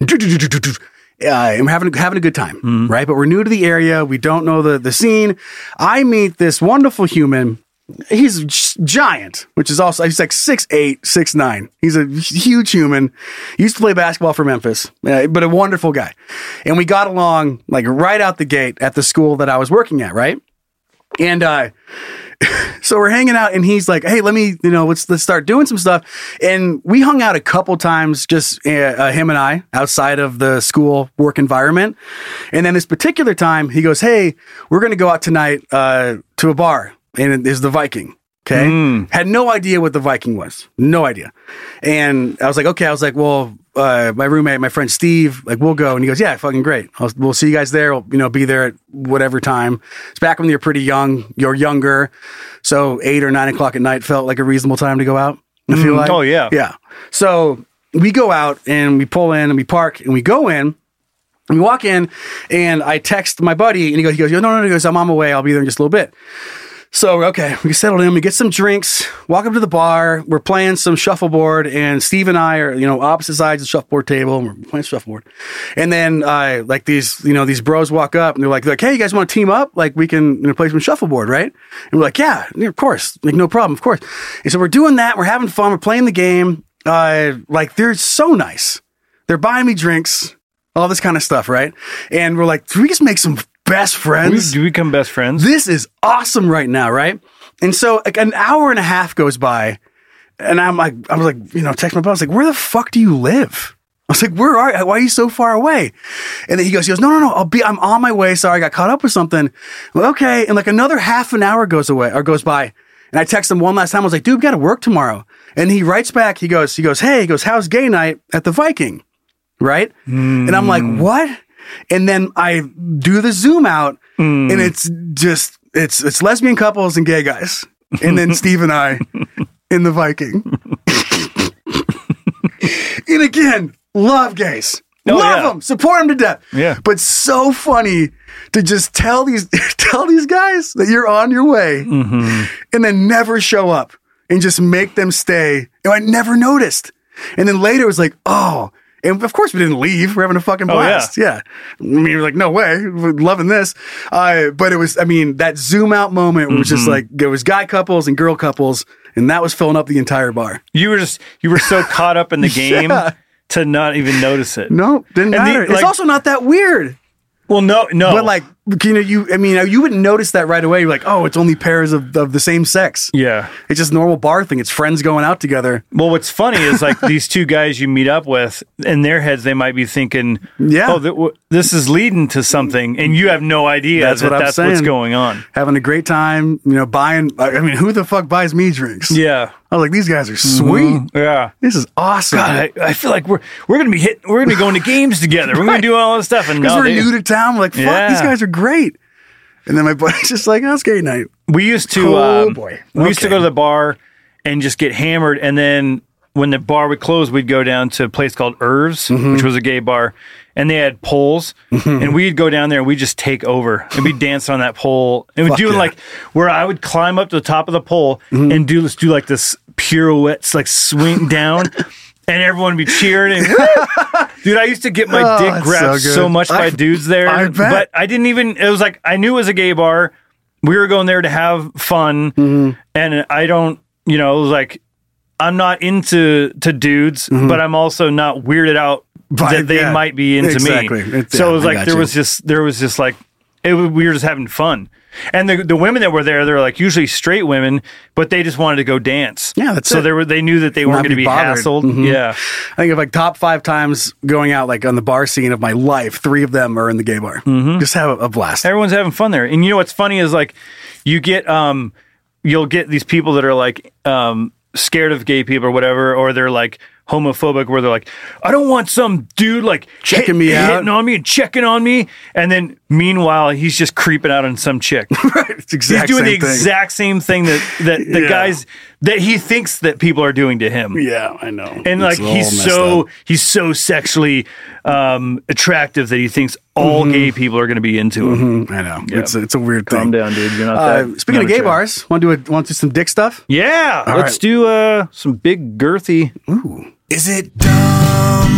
I'm having a good time, right? But we're new to the area. We don't know the scene. I meet this wonderful human. He's giant, which is also, he's like 6'8", 6'9". He's a huge human. He used to play basketball for Memphis, but a wonderful guy. And we got along like right out the gate at the school that I was working at, right? And so we're hanging out and he's like, hey, let's start doing some stuff. And we hung out a couple times, just him and I, outside of the school work environment. And then this particular time he goes, hey, we're going to go out tonight to a bar. And it is the Viking. Okay. Had no idea what the Viking was. No idea. And I was like, okay. I was like, well, my roommate, my friend Steve, like, we'll go. And he goes, yeah, fucking great. We'll see you guys there. We'll, be there at whatever time. It's back when you're pretty young. You're younger. So 8 or 9 o'clock at night felt like a reasonable time to go out. I feel like. Oh, yeah. Yeah. So we go out and we pull in and we park and we go in. And we walk in and I text my buddy and he goes, no. He goes, I'm on my way. I'll be there in just a little bit. So, okay, we settled in, we get some drinks, walk up to the bar, we're playing some shuffleboard, and Steve and I are, opposite sides of the shuffleboard table, and we're playing shuffleboard. And then, these bros walk up, and they're like, hey, you guys want to team up? Like, we can play some shuffleboard, right? And we're like, yeah, of course. Like, no problem, of course. And so we're doing that, we're having fun, we're playing the game. They're so nice. They're buying me drinks, all this kind of stuff, right? And we're like, do we just make some best friends? Do we become best friends? This is awesome right now, right? And so like an hour and a half goes by and I was like, text my boss, like, where the fuck do you live? I was like, why are you so far away? And then he goes, no, I'm on my way. Sorry, I got caught up with something. I'm like, okay. And like another half an hour goes by. And I text him one last time. I was like, dude, we got to work tomorrow. And he writes back, he goes, hey, how's gay night at the Viking? Right? And I'm like, what? And then I do the zoom out and it's just, it's lesbian couples and gay guys. And then Steve and I in the Viking. And again, love gays. Love them. Support them to death. Yeah. But so funny to just tell these guys that you're on your way and then never show up and just make them stay. And I never noticed. And then later it was like, oh. And of course we didn't leave. We're having a fucking blast. Yeah. I mean, we're like, no way. We're loving this. But it was, I mean, that zoom out moment was just like, there was guy couples and girl couples. And that was filling up the entire bar. You were so caught up in the game to not even notice it. No, didn't matter. It's also not that weird. Well, no. But like, you wouldn't notice that right away. You're like, oh, it's only pairs of the same sex. Yeah. It's just normal bar thing. It's friends going out together. Well, what's funny is like these two guys you meet up with, in their heads, they might be thinking, this is leading to something. And you have no idea that's what's going on. Having a great time, buying, who the fuck buys me drinks? Yeah. I was like, these guys are sweet. Yeah. This is awesome. God, I feel like we're going to be going to games together. We're going to do all this stuff. And because we're new to town. We're like, fuck, these guys are great. And then my buddy's just like, it's gay night. We used to, we used to go to the bar and just get hammered. And then when the bar would close, we'd go down to a place called Irv's, which was a gay bar. And they had poles, and we'd go down there and we'd just take over. And we'd dance on that pole. And we'd do like where I would climb up to the top of the pole and do like this pirouettes, like swing down, and everyone would be cheering. And dude, I used to get my dick grabbed so much by dudes there. But I didn't even, it was like, I knew it was a gay bar. We were going there to have fun. And I don't, it was like, I'm not into dudes, but I'm also not weirded out that they might be into me. So it was like there was just like we were just having fun. And the women that were there, they're like usually straight women, but they just wanted to go dance. Yeah, that's so it. they knew that they weren't going to be hassled. Yeah, I think of like top 5 times going out like on the bar scene of my life, 3 of them are in the gay bar. Just have a blast. Everyone's having fun there. And you know what's funny is like you get you'll get these people that are like scared of gay people or whatever, or they're like homophobic, where they're like, I don't want some dude like checking me out, hitting on me and checking on me, and then meanwhile he's just creeping out on some chick. Right, it's he's doing the exact same thing that the guys that he thinks that people are doing to him. Yeah, I know. And like he's so sexually attractive that he thinks all gay people are going to be into him. I know. Yeah. It's a weird thing. Calm down, dude. You're not that. Speaking of gay bars, want to do some dick stuff? Yeah, let's do some big girthy. Ooh. Is it dumb?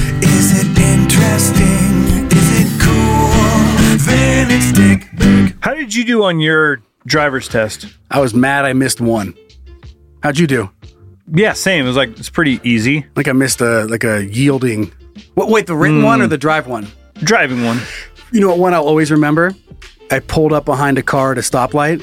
Is it interesting? Is it cool? Then it's dick big. How did you do on your driver's test? I was mad I missed one. How'd you do? Yeah, same. It was like, it's pretty easy. Like I missed a yielding. Wait, the written one or the drive one? Driving one. You know what one I'll always remember? I pulled up behind a car at a stoplight,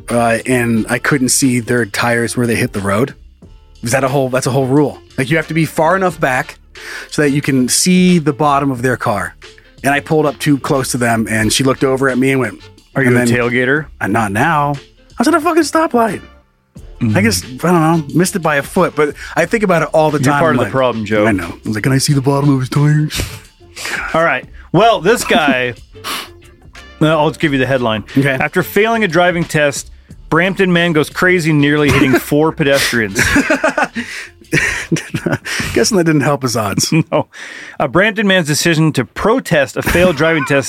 and I couldn't see their tires where they hit the road. That's a whole rule. Like you have to be far enough back so that you can see the bottom of their car. And I pulled up too close to them, and she looked over at me and went, "Are you a tailgater?" Not now. I was at a fucking stoplight. I guess, I don't know, missed it by a foot, but I think about it all the time. You're part of the problem, Joe. I know. I was like, can I see the bottom of his tires? All right. Well, this guy, I'll just give you the headline. Okay. After failing a driving test, Brampton man goes crazy, nearly hitting 4 pedestrians. Guessing that didn't help his odds. No. A Brampton man's decision to protest a failed driving test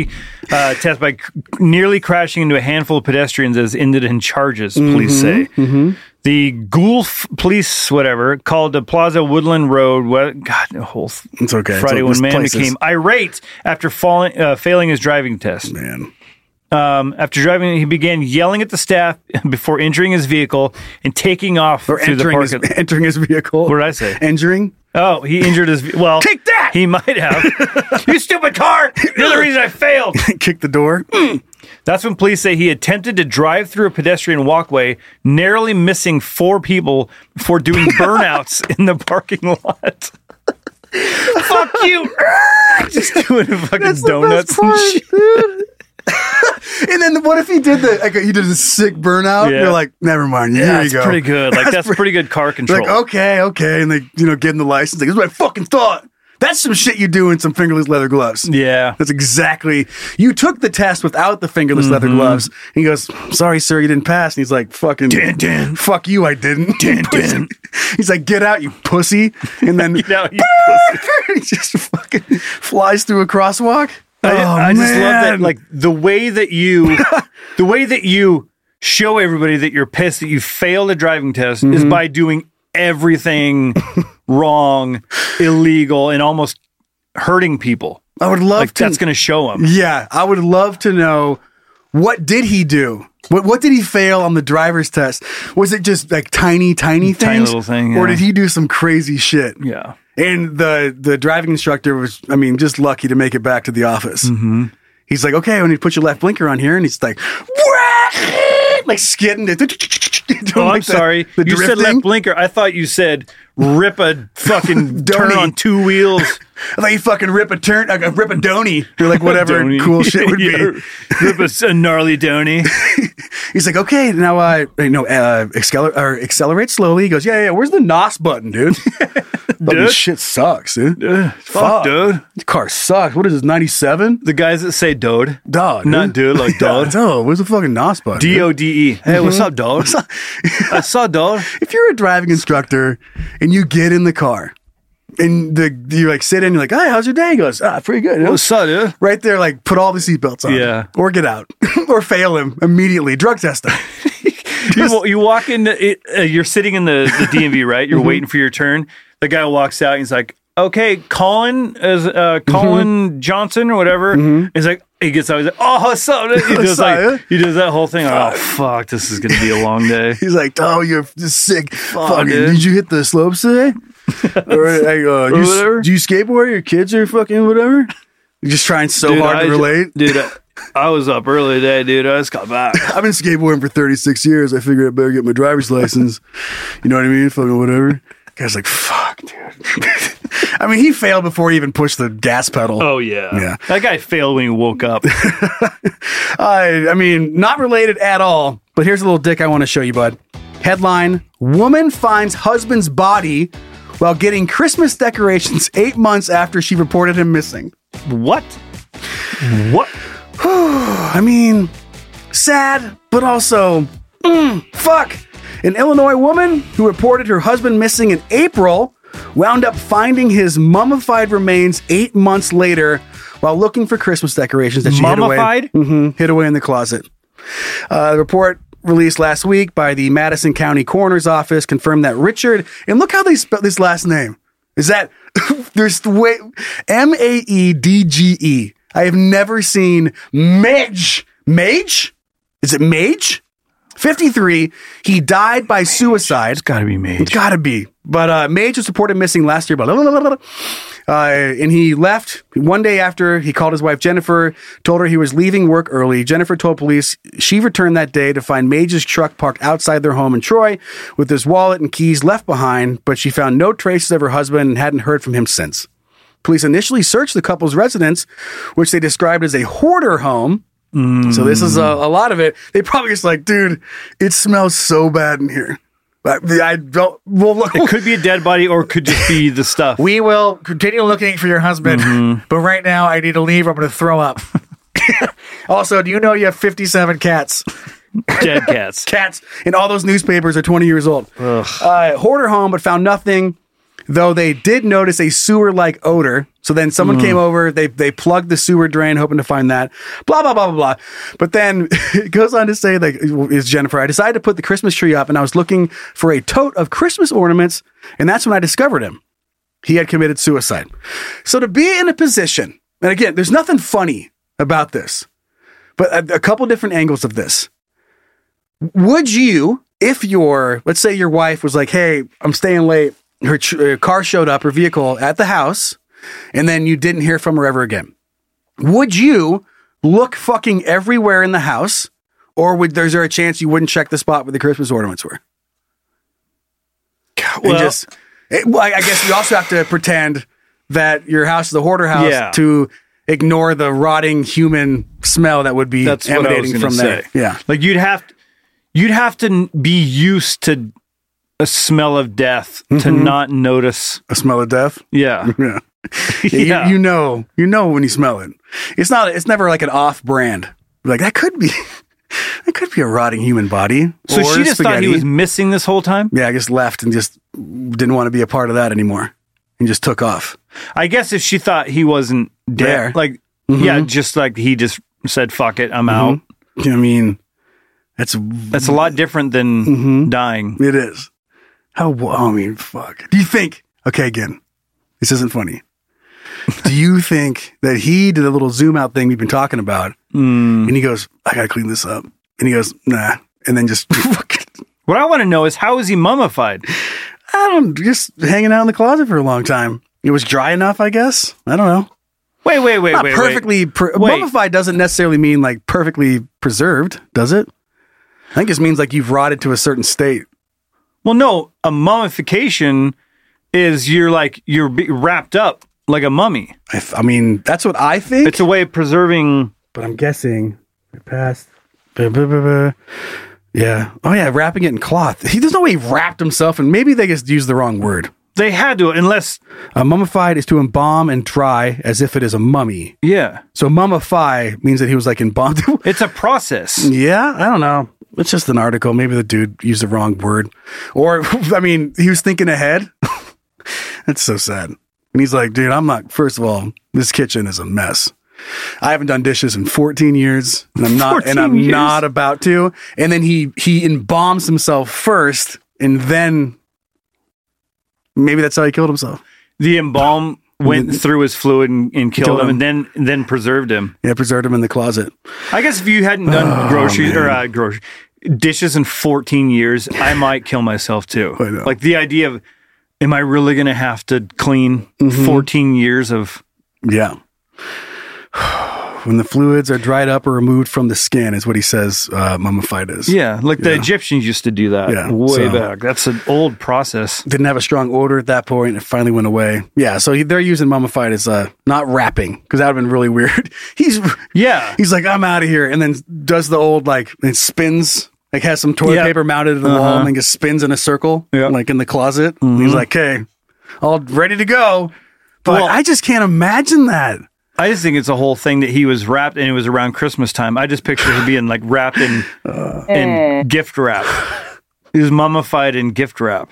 by nearly crashing into a handful of pedestrians has ended in charges, police say. The Gulf police, called the Plaza Woodland Road. It's okay. Friday when man became irate after failing his driving test. Man. After driving, he began yelling at the staff before entering his vehicle and taking off through the parking lot. Entering his vehicle. What did I say? Injuring? Oh, he injured his... Well, take that! He might have. You stupid car! You're the reason I failed! Kick the door. That's when police say he attempted to drive through a pedestrian walkway, narrowly missing 4 people before doing burnouts in the parking lot. Fuck you. Just doing fucking That's the donuts best part, and shit. dude. And then what if he did a sick burnout? Yeah. You're like, never mind. Yeah, Here you it's go. pretty good. Like that's pretty good car control. Like, okay. And they, give him the license. Like, this is what I fucking thought. That's some shit you do in some fingerless leather gloves. Yeah. That's exactly. You took the test without the fingerless leather gloves. And he goes, sorry, sir, you didn't pass. And he's like, fucking, fuck you, I didn't. He's like, get out, you pussy. And then Get out, you he just fucking flies through a crosswalk. I just love that, like the way that you show everybody that you're pissed that you failed a driving test is by doing everything wrong, illegal, and almost hurting people. I would love like to. That's going to show him. Yeah, I would love to know, what did he do? What did he fail on the driver's test? Was it just like tiny things? Tiny little thing, Or yeah. did he do some crazy shit? Yeah. And the driving instructor was, just lucky to make it back to the office. Mm-hmm. He's like, okay, when you put your left blinker on here, and he's like, like skidding. Oh, I'm sorry. The you said drifting. left blinker. I thought you said rip a fucking turn Donny. on two wheels. I thought you fucking rip a donny, or like whatever Donny. cool shit would Yeah. be. Rip a gnarly donny. He's like, okay, now accelerate slowly. He goes, yeah. Where's the NOS button, dude? Fucking shit sucks, dude. Fuck, dude. This car sucks. What is this, 97? The guys that say dode. Dog, Not dude, like dog. Dog. Where's the fucking NOS button? D-O-D-E. Hey, what's up, dog? I saw dog. If you're a driving instructor and you get in the car and you like sit in, you're like, hey, how's your day? He goes, pretty good. You know? What's up, dude? Right there, like put all the seatbelts on. Yeah. Or get out. Or fail him immediately. Drug test him. You walk in, you're sitting in the DMV, right? You're waiting for your turn. The guy walks out and he's like, okay, Colin Johnson or whatever. He's like, he gets out, he's like, oh, what's up? He does that whole thing. Oh, fuck, this is going to be a long day. He's like, oh, you're just sick. Fucking, dude. did you hit the slopes today? Or whatever. Do you skateboard? Your kids are fucking whatever? You're just trying so hard to relate. I was up early today, dude. I just got back. I've been skateboarding for 36 years. I figured I better get my driver's license. You know what I mean? Fucking whatever. Guy's like, fuck, dude. I mean, he failed before he even pushed the gas pedal. Oh, yeah. Yeah. That guy failed when he woke up. I mean, not related at all, but here's a little dick I want to show you, bud. Headline, woman finds husband's body while getting Christmas decorations 8 months after she reported him missing. What? I mean, sad, but also, fuck. An Illinois woman who reported her husband missing in April wound up finding his mummified remains 8 months later while looking for Christmas decorations that she Mummified? hid away in the closet. The report released last week by the Madison County Coroner's Office confirmed that Richard, and look how they spell this last name. Is that, there's the way, Maedge. I have never seen Mage? Is it Mage? 53. He died by suicide. It's got to be Mage. It's got to be. But Mage was reported missing last year. And he left one day after he called his wife Jennifer, told her he was leaving work early. Jennifer told police she returned that day to find Mage's truck parked outside their home in Troy with his wallet and keys left behind, but she found no traces of her husband and hadn't heard from him since. Police initially searched the couple's residence, which they described as a hoarder home. So this is a lot of it. They probably just like, dude, it smells so bad in here. I don't. Well, look, It could be a dead body or it could just be the stuff. We will continue looking for your husband, but right now I need to leave. I'm going to throw up. Also, do you know you have 57 cats? Dead cats. Cats in all those newspapers are 20 years old. Hoarder home, but found nothing. Though they did notice a sewer-like odor. So then someone came over, they plugged the sewer drain, hoping to find that. Blah, blah, blah, blah, blah. But then it goes on to say, like, is Jennifer, I decided to put the Christmas tree up, and I was looking for a tote of Christmas ornaments, and that's when I discovered him. He had committed suicide. So to be in a position, and again, there's nothing funny about this, but a couple different angles of this. Would you, if let's say your wife was like, hey, I'm staying late, her car showed up, her vehicle at the house, and then you didn't hear from her ever again. Would you look fucking everywhere in the house, or is there a chance you wouldn't check the spot where the Christmas ornaments were? Well, I guess we also have to pretend that your house is a hoarder house to ignore the rotting human smell that would be emanating from there. Yeah. Like you'd have to be used to a smell of death to not notice a smell of death. Yeah. Yeah. You know when you smell it. It's never like an off brand. Like that could be a rotting human body. So or she just spaghetti. thought he was missing this whole time? Yeah, I just left and just didn't want to be a part of that anymore. And just took off. I guess if she thought he wasn't There. like just like he just said, fuck it, I'm out. I mean, that's a lot different than dying. It is. Fuck. Do you think, okay, again, this isn't funny. Do you think that he did a little zoom out thing we've been talking about and he goes, I gotta clean this up. And he goes, nah. And then just what I want to know is how is he mummified? Just hanging out in the closet for a long time. It was dry enough, I guess. I don't know. Wait. Not perfectly mummified doesn't necessarily mean like perfectly preserved, does it? I think it just means like you've rotted to a certain state. Well, no, a mummification is you're wrapped up like a mummy. I mean, that's what I think. It's a way of preserving. But I'm guessing it passed. Yeah. Oh yeah, wrapping it in cloth. There's no way he wrapped himself, and maybe they just used the wrong word. They had to, unless mummified is to embalm and dry as if it is a mummy. Yeah. So mummify means that he was like embalmed. It's a process. Yeah, I don't know. It's just an article. Maybe the dude used the wrong word, or I mean, he was thinking ahead. That's so sad. And he's like, dude, I'm not. First of all, this kitchen is a mess. I haven't done dishes in 14 years, and I'm not about to. And then he embalms himself first, and then maybe that's how he killed himself. The embalm went through his fluid and killed him, and then preserved him. Yeah, preserved him in the closet. I guess if you hadn't done dishes in 14 years, I might kill myself too. I know. Like the idea of, am I really going to have to clean 14 years of? Yeah. When the fluids are dried up or removed from the skin is what he says mummified is. Yeah, like the Egyptians used to do that way back. That's an old process. Didn't have a strong odor at that point. It finally went away. Yeah, so they're using mummified as not wrapping, because that would have been really weird. He's like, I'm out of here, and then does the old, like, it spins, like has some toilet paper mounted to the wall and then just spins in a circle, like in the closet. And he's like, okay, all ready to go. But I just can't imagine that. I just think it's a whole thing that he was wrapped, and it was around Christmas time. I just picture him being like wrapped in gift wrap. He was mummified in gift wrap.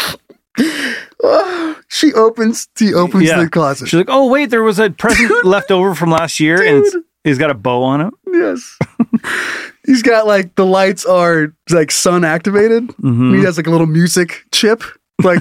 He opens the closet. She's like, oh wait, there was a present left over from last year, and he's got a bow on it. Yes. He's got like the lights are like sun activated. He has like a little music chip. Like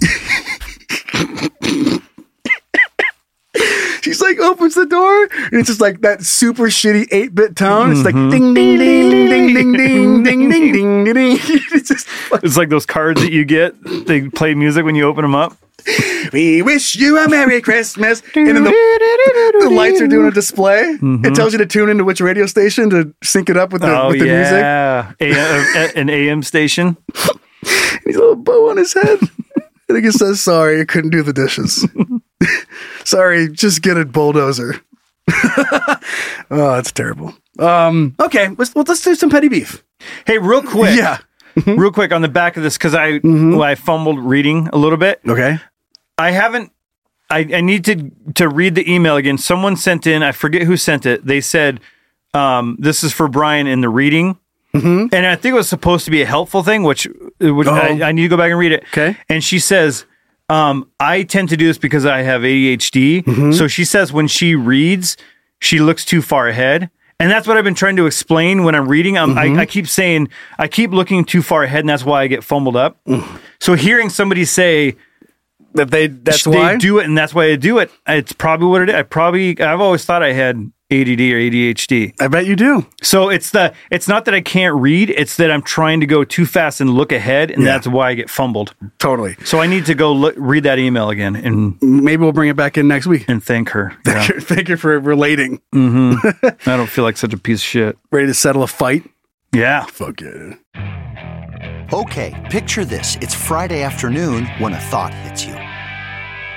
she's like opens the door and it's just like that super shitty 8-bit tone. It's like ding ding ding ding ding ding ding ding ding ding. It's like those cards that you get. They play music when you open them up. We wish you a Merry Christmas. And then the lights are doing a display. It tells you to tune into which radio station to sync it up with the music. Yeah, an AM station. He's a little bow on his head. And he just says, sorry, I couldn't do the dishes. Sorry, just get a bulldozer. Oh, that's terrible. Okay, let's do some petty beef. Hey, real quick. Yeah. Real quick on the back of this, because I fumbled reading a little bit. Okay. I need to read the email again. Someone sent in, I forget who sent it. They said, this is for Brian in the reading. And I think it was supposed to be a helpful thing, which I need to go back and read it. Okay. And she says, I tend to do this because I have ADHD. So she says when she reads, she looks too far ahead. And that's what I've been trying to explain when I'm reading. I keep saying, I keep looking too far ahead, and that's why I get fumbled up. So hearing somebody say that they do it, and that's why they do it, it's probably what it is. I've always thought I had ADD or ADHD. I bet you do. So it's not that I can't read, it's that I'm trying to go too fast and look ahead, and that's why I get fumbled. Totally. So I need to go read that email again, and maybe we'll bring it back in next week and thank her. Thank you for relating. I don't feel like such a piece of shit. Ready to settle a fight? Yeah. Fuck yeah. Okay, picture this. It's Friday afternoon when a thought hits you.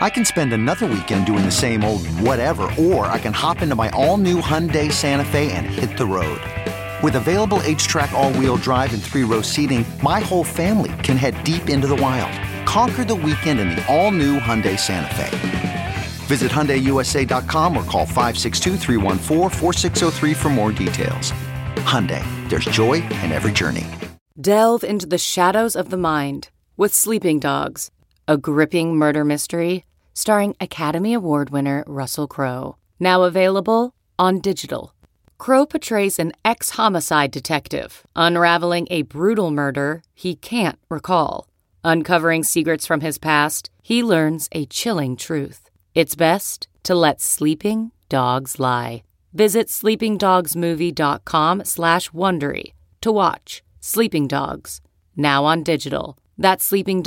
I can spend another weekend doing the same old whatever, or I can hop into my all-new Hyundai Santa Fe and hit the road. With available H-Track all-wheel drive and 3-row seating, my whole family can head deep into the wild. Conquer the weekend in the all-new Hyundai Santa Fe. Visit HyundaiUSA.com or call 562-314-4603 for more details. Hyundai, there's joy in every journey. Delve into the shadows of the mind with Sleeping Dogs, a gripping murder mystery starring Academy Award winner Russell Crowe. Now available on digital. Crowe portrays an ex-homicide detective unraveling a brutal murder he can't recall. Uncovering secrets from his past, he learns a chilling truth. It's best to let sleeping dogs lie. Visit sleepingdogsmovie.com/Wondery to watch Sleeping Dogs, now on digital. That's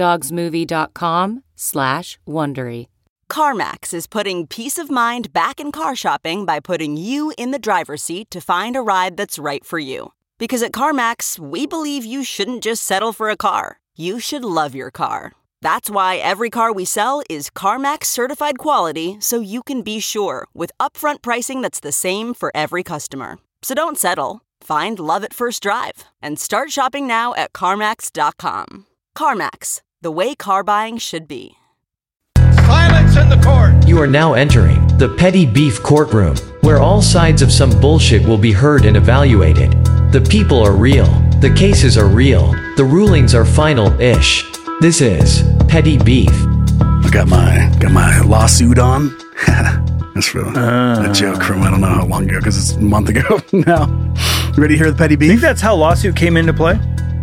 sleepingdogsmovie.com/Wondery. CarMax is putting peace of mind back in car shopping by putting you in the driver's seat to find a ride that's right for you. Because at CarMax, we believe you shouldn't just settle for a car. You should love your car. That's why every car we sell is CarMax certified quality, so you can be sure with upfront pricing that's the same for every customer. So don't settle. Find love at first drive and start shopping now at CarMax.com. CarMax, the way car buying should be. Silence in the court! You are now entering the petty beef courtroom, where all sides of some bullshit will be heard and evaluated. The people are real. The cases are real. The rulings are final-ish. This is Petty Beef. I got my lawsuit on. That's for a joke from I don't know how long ago, because it's a month ago now. You ready to hear the Petty Beef? Think that's how lawsuit came into play?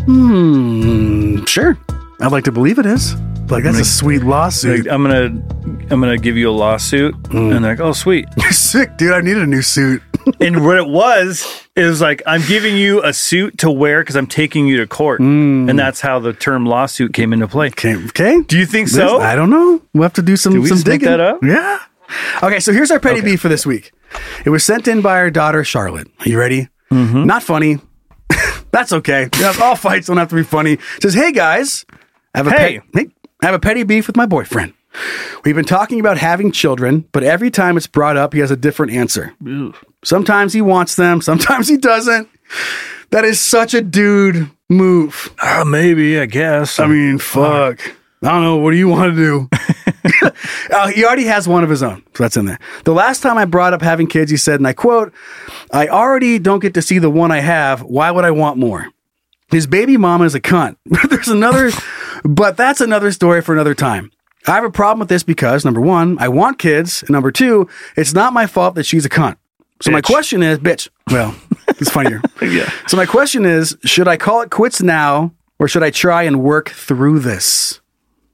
Sure. I'd like to believe it is. Like, that's a sweet lawsuit. Like, I'm gonna give you a lawsuit, and they're like, "Oh, sweet, you're sick, dude. I needed a new suit." And what it was like, I'm giving you a suit to wear because I'm taking you to court, and that's how the term lawsuit came into play. Okay. Do you think so? I don't know. We'll have to do some digging. Dig that up? Yeah. Okay. So here's our petty beef for this week. It was sent in by our daughter Charlotte. Are you ready? Mm-hmm. Not funny. That's okay. All fights don't have to be funny. It says, "Hey guys, I have a petty beef with my boyfriend. We've been talking about having children, but every time it's brought up, he has a different answer. Ugh. Sometimes he wants them, sometimes he doesn't. That is such a dude move." Maybe, I guess. I mean, fuck. I don't know. What do you want to do? He already has one of his own, so that's in there. "The last time I brought up having kids, he said, and I quote, 'I already don't get to see the one I have. Why would I want more? His baby mama is a cunt.' But that's another story for another time. I have a problem with this because, number one, I want kids, and number two, it's not my fault that she's a cunt. So my question is, bitch. Well, it's funnier. Yeah. So my question is, should I call it quits now, or should I try and work through this?"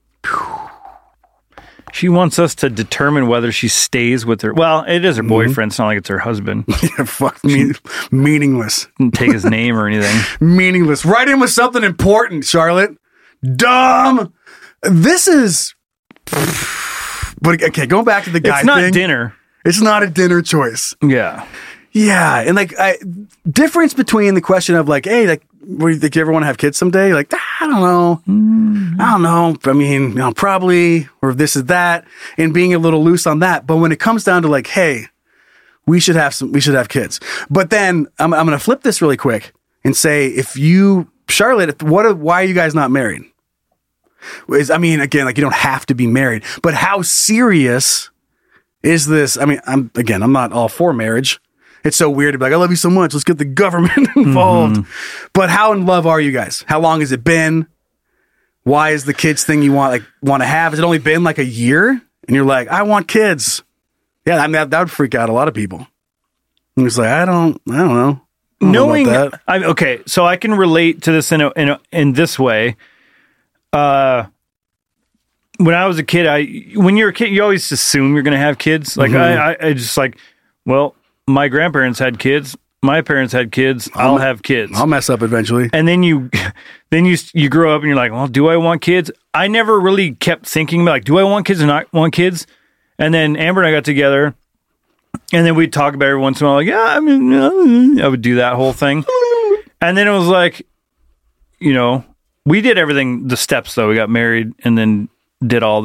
She wants us to determine whether she stays with her. Well, it is her boyfriend. It's not like it's her husband. Yeah, fuck me. Meaningless. Didn't take his name or anything. Meaningless. Write in with something important, Charlotte. Dumb. This is... But okay, going back to the guy thing. It's not dinner. It's not a dinner choice. Yeah. Yeah. And like, difference between the question of like, hey, like, do you ever want to have kids someday? Like, I don't know. I don't know. I mean, probably, or this is that, and being a little loose on that. But when it comes down to like, hey, we should have kids. But then I'm going to flip this really quick and say, Charlotte, why are you guys not married? I mean, again, like, you don't have to be married, but how serious is this? I mean, I'm not all for marriage. It's so weird to be like, "I love you so much, let's get the government involved." But how in love are you guys? How long has it been? Why is the kids thing you want to have? Has it only been like a year? And you're like, "I want kids." Yeah, I mean, that would freak out a lot of people. And it's like, I don't know. Knowing that. Okay, so I can relate to this in this way. When I was a kid, when you're a kid, you always assume you're going to have kids. Like I just like, well, my grandparents had kids. My parents had kids. I'll have kids. I'll mess up eventually. And then you grow up and you're like, well, do I want kids? I never really kept thinking about like, do I want kids or not want kids? And then Amber and I got together, and then we'd talk about it every once in a while. Like, yeah, I mean, I would do that whole thing. And then it was like, we did everything, the steps though. We got married and then did all that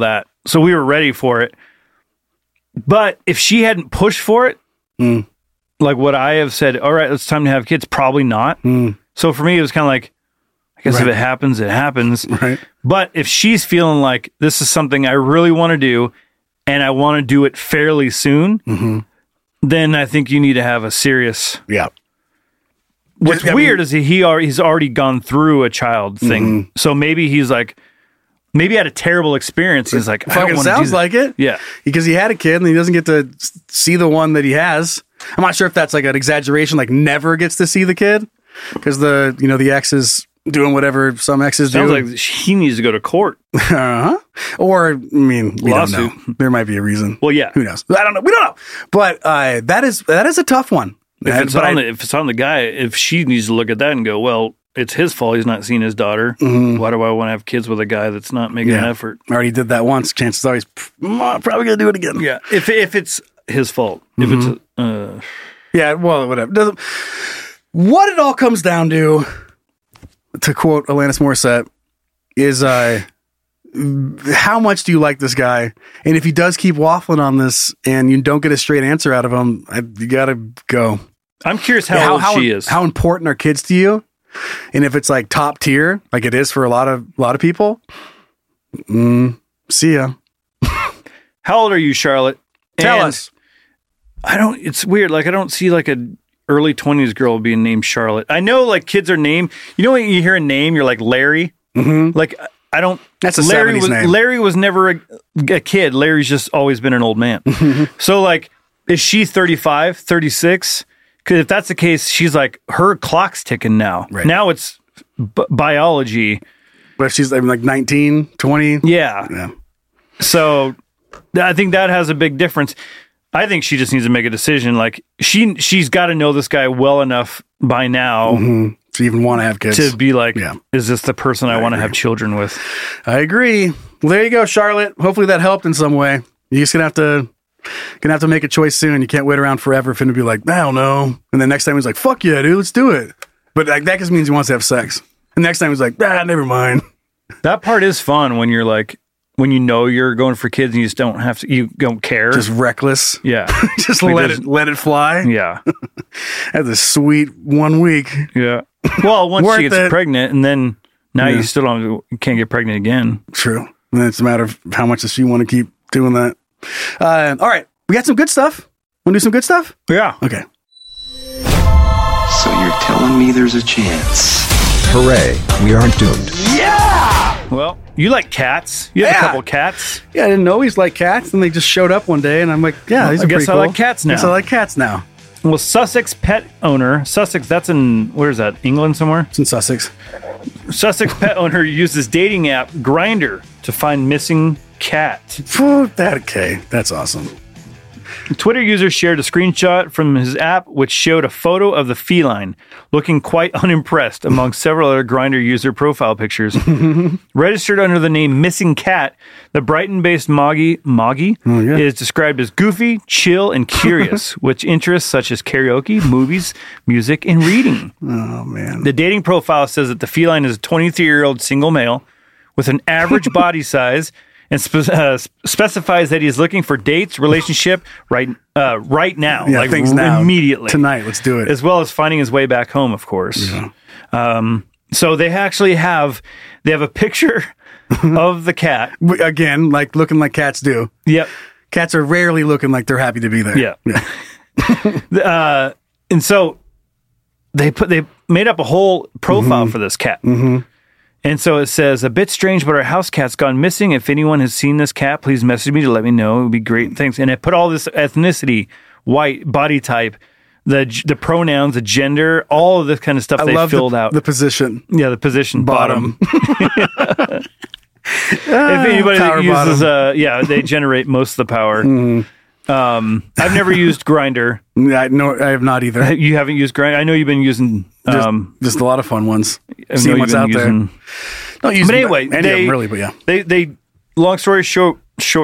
So we were ready for it. But if she hadn't pushed for it, like what I have said, all right, it's time to have kids, probably not. So for me, it was kind of like, I guess if it happens, it happens. Right. But if she's feeling like this is something I really want to do and I want to do it fairly soon, then I think you need to have a serious... Yeah. What's weird is he's already gone through a child thing. So maybe he's like... Maybe had a terrible experience. He's like, I don't fucking want to do sounds that. like it. Yeah. Because he had a kid and he doesn't get to see the one that he has. I'm not sure if that's like an exaggeration, like never gets to see the kid. Because the ex is doing whatever some exes do. Sounds like he needs to go to court. Or, I mean, we don't know. There might be a reason. Well, yeah. Who knows? I don't know. We don't know. But that is a tough one. If it's on the guy, if she needs to look at that and go, well, it's his fault he's not seeing his daughter. Why do I want to have kids with a guy that's not making an effort? I already did that once. Chances are he's probably going to do it again. Yeah. If it's his fault. If it's... yeah, well, whatever. What it all comes down to quote Alanis Morissette, is how much do you like this guy? And if he does keep waffling on this and you don't get a straight answer out of him, you got to go. I'm curious how old she is. How important are kids to you? And if it's like top tier, like it is for a lot of people, see ya. How old are you, Charlotte? Tell us. It's weird. Like, I don't see like a early 20s girl being named Charlotte. I know like kids are named, when you hear a name, you're like Larry. Like, I don't. That's a 70s name. Larry was never a kid. Larry's just always been an old man. So like, is she 35, 36? Because if that's the case, she's like, her clock's ticking now. Right. Now it's biology. But if she's like 19, 20. Yeah. So I think that has a big difference. I think she just needs to make a decision. Like she's got to know this guy well enough by now to even want to have kids. To be like, is this the person I want to have children with? I agree. Well, there you go, Charlotte. Hopefully that helped in some way. You're just gonna have to make a choice soon. You can't wait around forever for him to be like, I don't know. And then next time he's like, fuck yeah, dude, let's do it. But like, that just means he wants to have sex. And next time he's like, never mind. That part is fun when you're like, when you know you're going for kids and you just don't have to, you don't care. Just reckless. Yeah. Just like let it fly. Yeah. That's a sweet 1 week. Yeah. Well, once she gets pregnant and then now you still can't get pregnant again. True. And it's a matter of how much does she want to keep doing that. All right. We got some good stuff. Want to do some good stuff? Yeah. Okay. So you're telling me there's a chance. Hooray. We aren't doomed. Yeah! Well, you like cats. You have a couple cats. Yeah, I didn't know he's like cats, and they just showed up one day, and I'm like, these are pretty cool. I like cats now. I like cats now. Well, Sussex pet owner, that's in, where is that, England somewhere? It's in Sussex. Sussex pet owner uses dating app Grindr to find missing cat. Okay, that's awesome. Twitter user shared a screenshot from his app, which showed a photo of the feline looking quite unimpressed among several other Grindr user profile pictures. Registered under the name Missing Cat, the Brighton-based Moggy is described as goofy, chill, and curious, with interests such as karaoke, movies, music, and reading. Oh, man. The dating profile says that the feline is a 23-year-old single male with an average body size, and specifies that he's looking for dates, relationship right now, like things now, immediately, tonight. Let's do it, as well as finding his way back home, of course. Yeah. So they actually have a picture of the cat again, like looking like cats do. Yep, cats are rarely looking like they're happy to be there. Yeah. And so they made up a whole profile for this cat. And so it says, a bit strange, but our house cat's gone missing. If anyone has seen this cat, please message me to let me know. It would be great. Thanks. And it put all this ethnicity, white, body type, the pronouns, the gender, all of this kind of stuff they filled out. The position. Yeah, the position. Bottom. If anybody that uses, they generate most of the power. I've never used Grindr. I have not either. You haven't used Grindr? I know you've been using... just a lot of fun ones. Seeing what's out there. But anyway, they long story short,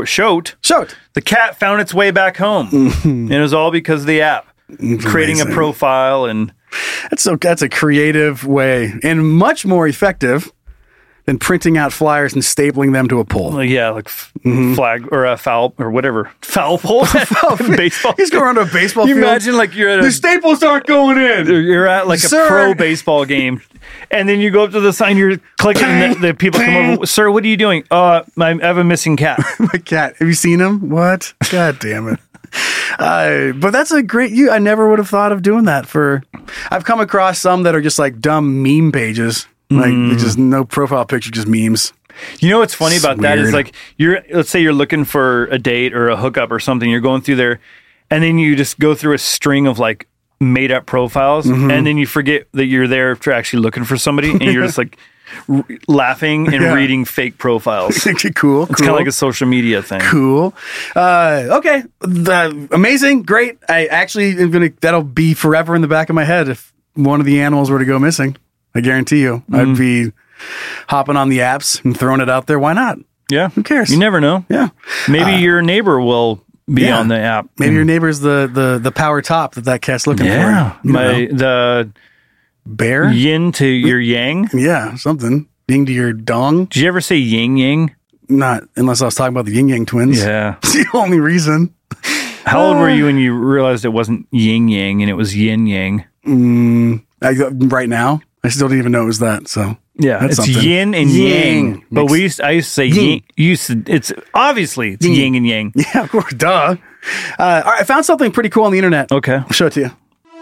the cat found its way back home. And it was all because of the app. Creating a profile, and that's a creative way and much more effective than printing out flyers and stapling them to a pole. Flag or a foul or whatever. Foul pole? Baseball. He's going around to a baseball you field. Imagine like you're at the staples aren't going in. You're at like a pro baseball game. And then you go up to the sign, you're clicking, and the people come over. Sir, what are you doing? I have a missing cat. My cat. Have you seen him? What? God damn it. But that's a great I never would have thought of doing that I've come across some that are just like dumb meme pages. Like just no profile picture, just memes. You know what's funny about that is like let's say you're looking for a date or a hookup or something, you're going through there and then you just go through a string of like made up profiles and then you forget that you're there for actually looking for somebody and you're just like laughing and reading fake profiles. Cool. It's kind of like a social media thing. Cool. Okay. Amazing. Great. I actually am that'll be forever in the back of my head if one of the animals were to go missing. I guarantee you. I'd be hopping on the apps and throwing it out there. Why not? Yeah. Who cares? You never know. Yeah. Maybe your neighbor will be on the app. Maybe your neighbor's the power top that cat's looking for. The bear? Yin to your yang? Yeah, something. Yin to your dong. Did you ever say yin yang? Not unless I was talking about the yin yang twins. Yeah. It's the only reason. How old were you when you realized it wasn't yin yang and it was yin yang? Right now? I still didn't even know it was that. So yeah, that's it's something. yin and yang. But I used to say yin. It's obviously it's yin and yang. Yeah, of course. Duh. All right, I found something pretty cool on the internet. Okay. I'll show it to you.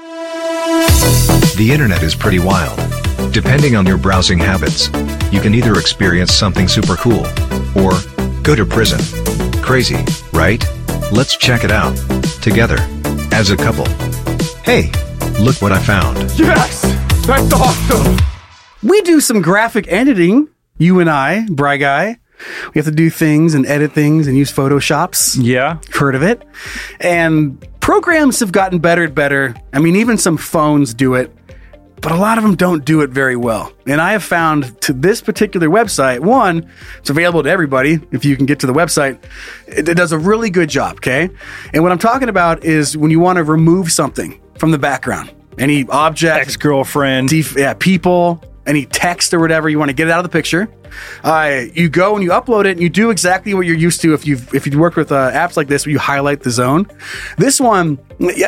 The internet is pretty wild. Depending on your browsing habits, you can either experience something super cool or go to prison. Crazy, right? Let's check it out together as a couple. Hey, look what I found. Yes! That's awesome! We do some graphic editing, you and I, Bry Guy. We have to do things and edit things and use Photoshops. Yeah. Heard of it. And programs have gotten better and better. I mean, even some phones do it, but a lot of them don't do it very well. And I have found to this particular website, one, it's available to everybody if you can get to the website. It does a really good job, okay? And what I'm talking about is when you want to remove something from the background. Any object, ex-girlfriend, people, any text or whatever, you want to get it out of the picture. You go and you upload it and you do exactly what you're used to if you've worked with apps like this where you highlight the zone. This one,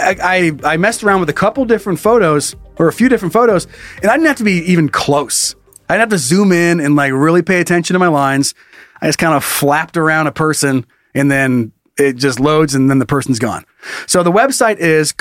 I messed around with a couple different photos or a few different photos and I didn't have to be even close. I didn't have to zoom in and like really pay attention to my lines. I just kind of flapped around a person and then it just loads and then the person's gone. So the website is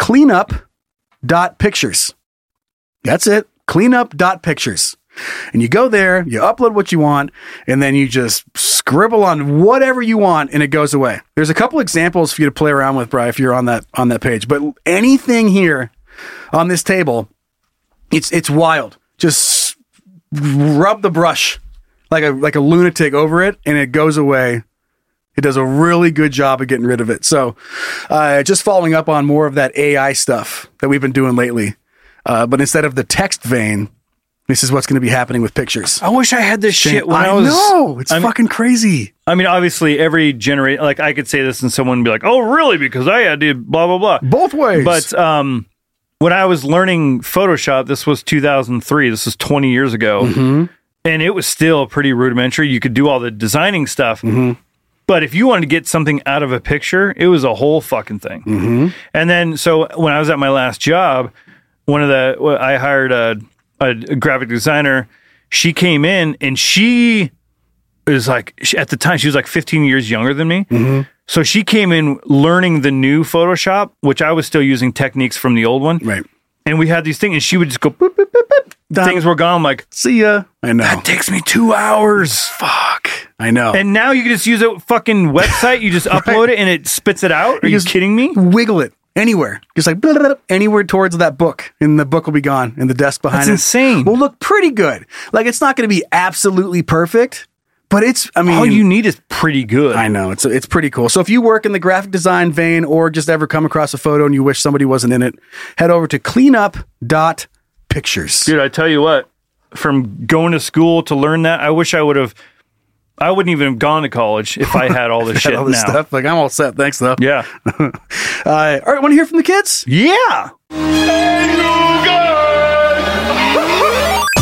cleanup.pictures. That's it. Cleanup.pictures. And you go there, you upload what you want, and then you just scribble on whatever you want and it goes away. There's a couple examples for you to play around with, Bri, if you're on that page. But anything here on this table, it's wild. Just rub the brush like a lunatic over it and it goes away. It does a really good job of getting rid of it. So just following up on more of that AI stuff that we've been doing lately. But instead of the text vein, this is what's going to be happening with pictures. I wish I had this shit when I was... I know! It's fucking crazy. I mean, obviously, every generation... Like, I could say this and someone would be like, oh, really? Because I had to blah, blah, blah. Both ways. But when I was learning Photoshop, this was 2003. This was 20 years ago. Mm-hmm. And it was still pretty rudimentary. You could do all the designing stuff. Mm-hmm. But if you wanted to get something out of a picture, it was a whole fucking thing. Mm-hmm. And then, so when I was at my last job, I hired a graphic designer. She came in and she is like, at the time, she was like 15 years younger than me. Mm-hmm. So she came in learning the new Photoshop, which I was still using techniques from the old one. Right. And we had these things and she would just go, boop, boop, boop, boop. Things were gone. I'm like, see ya. I know. That takes me 2 hours. Fuck. I know. And now you can just use a fucking website. You just upload it and it spits it out. Are you kidding me? Wiggle it. Anywhere. Just like blah, blah, blah, anywhere towards that book. And the book will be gone. And the desk behind That's insane. Will look pretty good. Like, it's not going to be absolutely perfect, but it's, I mean... all you need is pretty good. I know. It's pretty cool. So if you work in the graphic design vein or just ever come across a photo and you wish somebody wasn't in it, head over to cleanup.pictures. Dude, I tell you what, from going to school to learn that, I wish I wouldn't even have gone to college if I had all this shit all this now. Stuff. Like, I'm all set. Thanks, though. Yeah. All right. Want to hear from the kids? Yeah.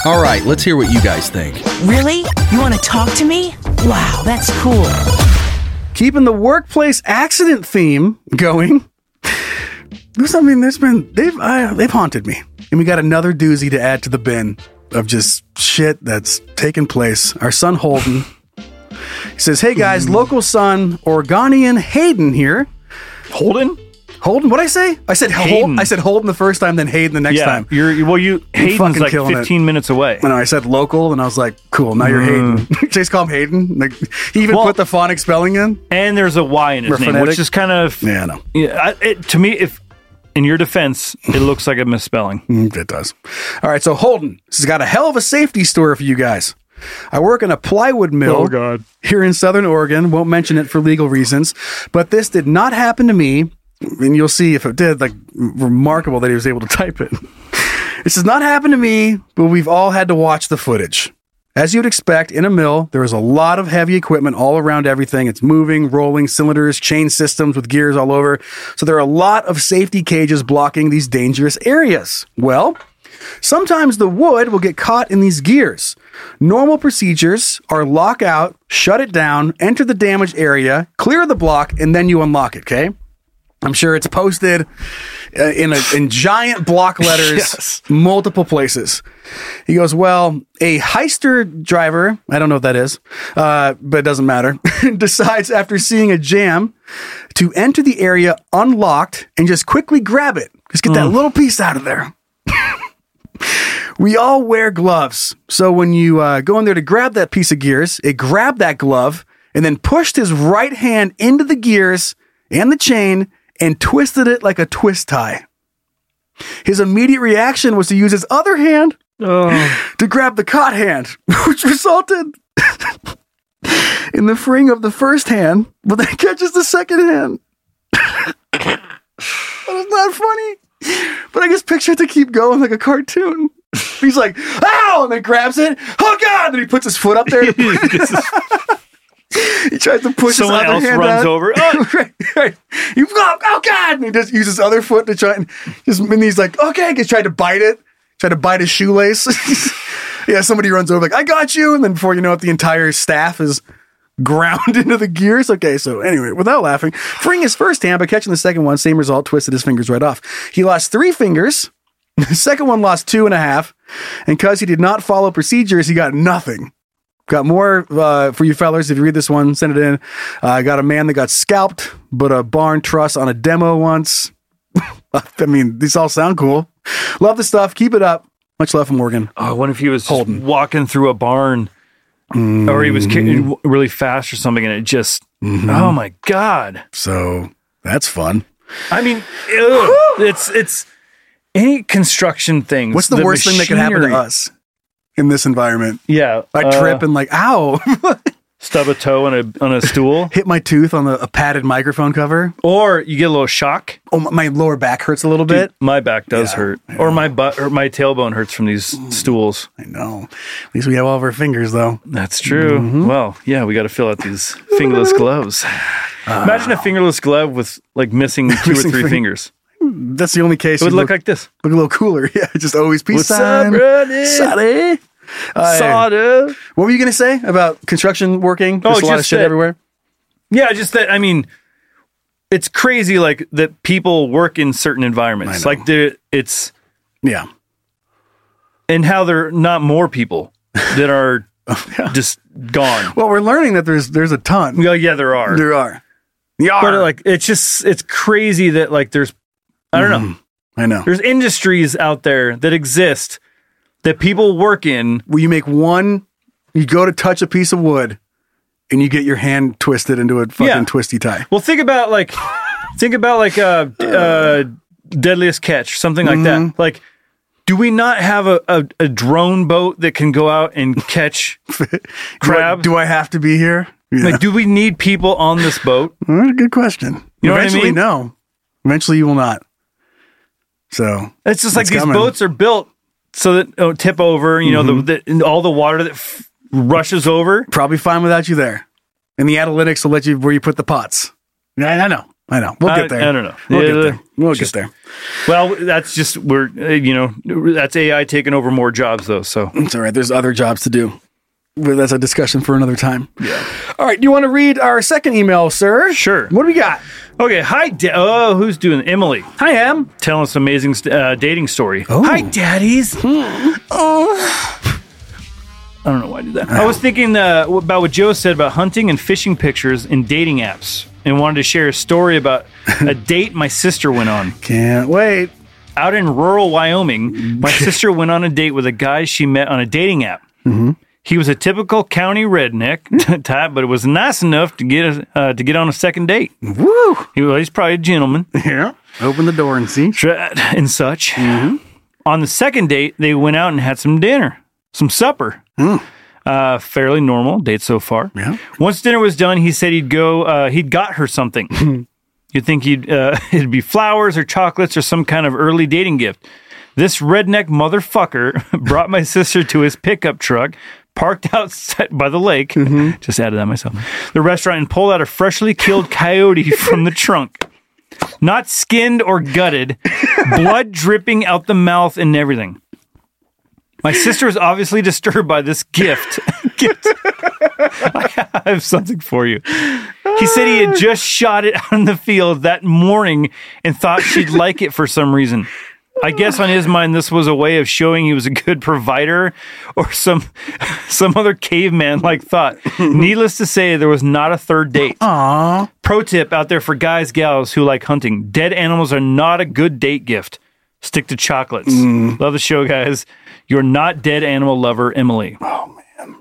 All right, let's hear what you guys think. Really? You want to talk to me? Wow, that's cool. Keeping the workplace accident theme going. They've haunted me. And we got another doozy to add to the bin of just shit that's taken place. Our son Holden. He says, "Hey guys, local son Oregonian Hayden here." Holden? What'd I say? I said Hayden. I said Holden the first time, then Hayden the next time. Hayden's like 15 minutes away. I said local, and I was like, cool, now you're Hayden. Just call him Hayden. Like, he even put the phonic spelling in. And there's a Y in his name, phonetic. which is kind of... Yeah, I know. To me, if in your defense, it looks like a misspelling. It does. All right, so Holden, this has got a hell of a safety story for you guys. I work in a plywood mill here in Southern Oregon. Won't mention it for legal reasons, but this did not happen to me. And you'll see if it did, like, remarkable that he was able to type it. This has not happened to me, but we've all had to watch the footage. As you'd expect, in a mill, there is a lot of heavy equipment all around everything. It's moving, rolling, cylinders, chain systems with gears all over. So there are a lot of safety cages blocking these dangerous areas. Well, sometimes the wood will get caught in these gears. Normal procedures are lock out, shut it down, enter the damaged area, clear the block, and then you unlock it, okay? I'm sure it's posted in giant block letters, multiple places. He goes, well, a Heister driver, I don't know what that is, but it doesn't matter, decides after seeing a jam to enter the area unlocked and just quickly grab it. Just get that little piece out of there. We all wear gloves. So when you go in there to grab that piece of gears, it grabbed that glove and then pushed his right hand into the gears and the chain and twisted it like a twist tie. His immediate reaction was to use his other hand to grab the caught hand, which resulted in the freeing of the first hand, but then catches the second hand. That is not funny, but I just picture it to keep going like a cartoon. He's like, ow, and then grabs it. Oh, God! And he puts his foot up there. He tries to push someone his other else hand runs out. over. Right. Oh God! And he just uses his other foot to try and he's like, okay, he's trying to bite it, try to bite his shoelace. Yeah, somebody runs over like, I got you, and then before you know it, the entire staff is ground into the gears. Okay, so anyway, without laughing, freeing his first hand by catching the second one, same result, twisted his fingers right off. He lost 3 fingers. The second one lost 2.5, and because he did not follow procedures, he got nothing. Got more for you fellas. If you read this one, send it in. I got a man that got scalped, but a barn truss on a demo once. I mean, these all sound cool. Love the stuff. Keep it up. Much love from Morgan. Oh, I wonder if he was just walking through a barn or he was really fast or something and it just, oh my God. So that's fun. I mean, it's any construction thing. What's the worst thing that could happen to us in this environment? Yeah. I trip and like, ow. Stub a toe on a stool. Hit my tooth on a padded microphone cover. Or you get a little shock. Oh, my lower back hurts a little bit. My back does hurt. Or my butt or my tailbone hurts from these stools. I know. At least we have all of our fingers, though. That's true. Well, yeah, we got to fill out these fingerless gloves. Imagine a fingerless glove with like missing 2 or 3 fingers. That's the only case. It would look like this. Look a little cooler. Yeah, just always peace What's sign. up, brother? Sorry. What were you going to say about construction working? There's a lot of shit everywhere. Yeah, just that, I mean, it's crazy like that people work in certain environments. Like it's... Yeah. And how there are not more people that are just gone. Well, we're learning that there's a ton. Well, yeah, there are. There are. But like, it's crazy that like there's, I don't know. I know. There's industries out there that exist that people work in. Where you make you go to touch a piece of wood and you get your hand twisted into a fucking twisty tie. Well, think about like Deadliest Catch, something like that. Like, do we not have a drone boat that can go out and catch crab? Do I have to be here? Yeah. Like, do we need people on this boat? That's a good question. You know Eventually, what I mean? no. Eventually, you will not. So it's just like these boats are built so that it'll tip over. You know, all the water that rushes over. Probably fine without you there. And the analytics will let you where you put the pots. Yeah, I know. I know. We'll get there. I don't know. We'll get there. Well, that's just that's AI taking over more jobs though. So it's all right. There's other jobs to do. That's a discussion for another time. Yeah. All right. Do you want to read our second email, sir? Sure. What do we got? Okay. Hi. Who's doing it? Emily. Hi, Em. Telling us an amazing dating story. Oh. Hi, daddies. Oh. I don't know why I did that. I was thinking about what Joe said about hunting and fishing pictures in dating apps, and wanted to share a story about a date my sister went on. Can't wait. Out in rural Wyoming, my sister went on a date with a guy she met on a dating app. Mm-hmm. He was a typical county redneck type, but it was nice enough to get on a second date. Woo! He's probably a gentleman. Yeah. Open the door and see. And such. Mm-hmm. On the second date, they went out and had some supper. Fairly normal date so far. Yeah. Once dinner was done, he said he'd got her something. You'd think it'd be flowers or chocolates or some kind of early dating gift. This redneck motherfucker brought my sister to his pickup truck, parked outside by the lake, just added that myself, the restaurant, and pulled out a freshly killed coyote from the trunk. Not skinned or gutted, blood dripping out the mouth and everything. My sister is obviously disturbed by this gift. I have something for you. He said he had just shot it out in the field that morning and thought she'd like it for some reason. I guess on his mind, this was a way of showing he was a good provider or some other caveman-like thought. Needless to say, there was not a third date. Aww. Pro tip out there for guys, gals who like hunting. Dead animals are not a good date gift. Stick to chocolates. Love the show, guys. You're not dead animal lover, Emily. Oh, man.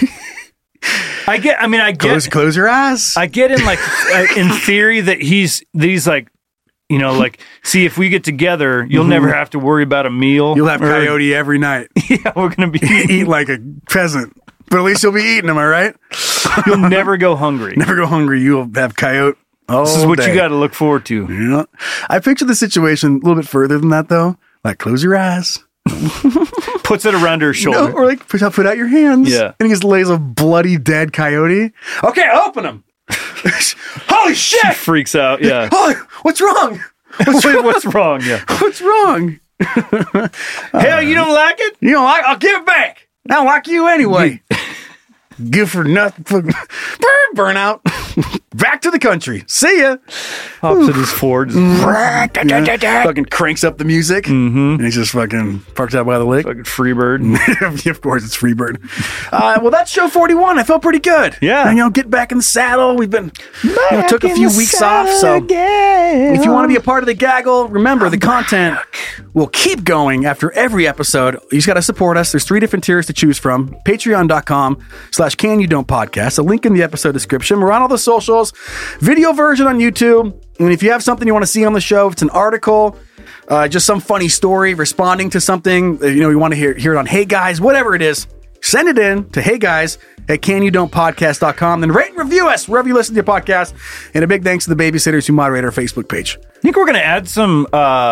I get. Close your eyes. I get in theory that he's like, see, if we get together, you'll never have to worry about a meal. You'll have coyote every night. Yeah, we're going to be eat like a peasant. But at least you'll be eating them, all right? You'll never go hungry. Never go hungry. You'll have coyote. This is what you got to look forward to. Yeah. I picture the situation a little bit further than that, though. Like, close your eyes. Puts it around her shoulder. Or like, put out your hands. Yeah. And he just lays a bloody dead coyote. Okay, open him. Holy shit! She freaks out, yeah. Oh, what's wrong? What's wrong? Yeah. What's wrong? Hell, you don't like it? You don't like it? I'll give it back. I don't like you anyway. Good for nothing. Burnout. Back to the country. See ya. Hops at his Ford. Fucking cranks up the music. And he's just fucking parked out by the lake. Fucking Freebird. Of course, it's Freebird. Well, that's show 41. I felt pretty good. Yeah. And, get back in the saddle. We've been, took a few weeks off. So if you want to be a part of the gaggle, remember the content will keep going after every episode. You just got to support us. There's 3 different tiers to choose from. Patreon.com/CanYouDon'tPodcast. A link in the episode description. We're on all the socials. Video version on YouTube. And if you have something you want to see on the show, if it's an article, just some funny story, responding to something, you want to hear it on Hey Guys, whatever it is, send it in to heyguys@canyouDon'tPodcast.com. Then rate and review us wherever you listen to your podcast. And a big thanks to the babysitters who moderate our Facebook page. I think we're going to add some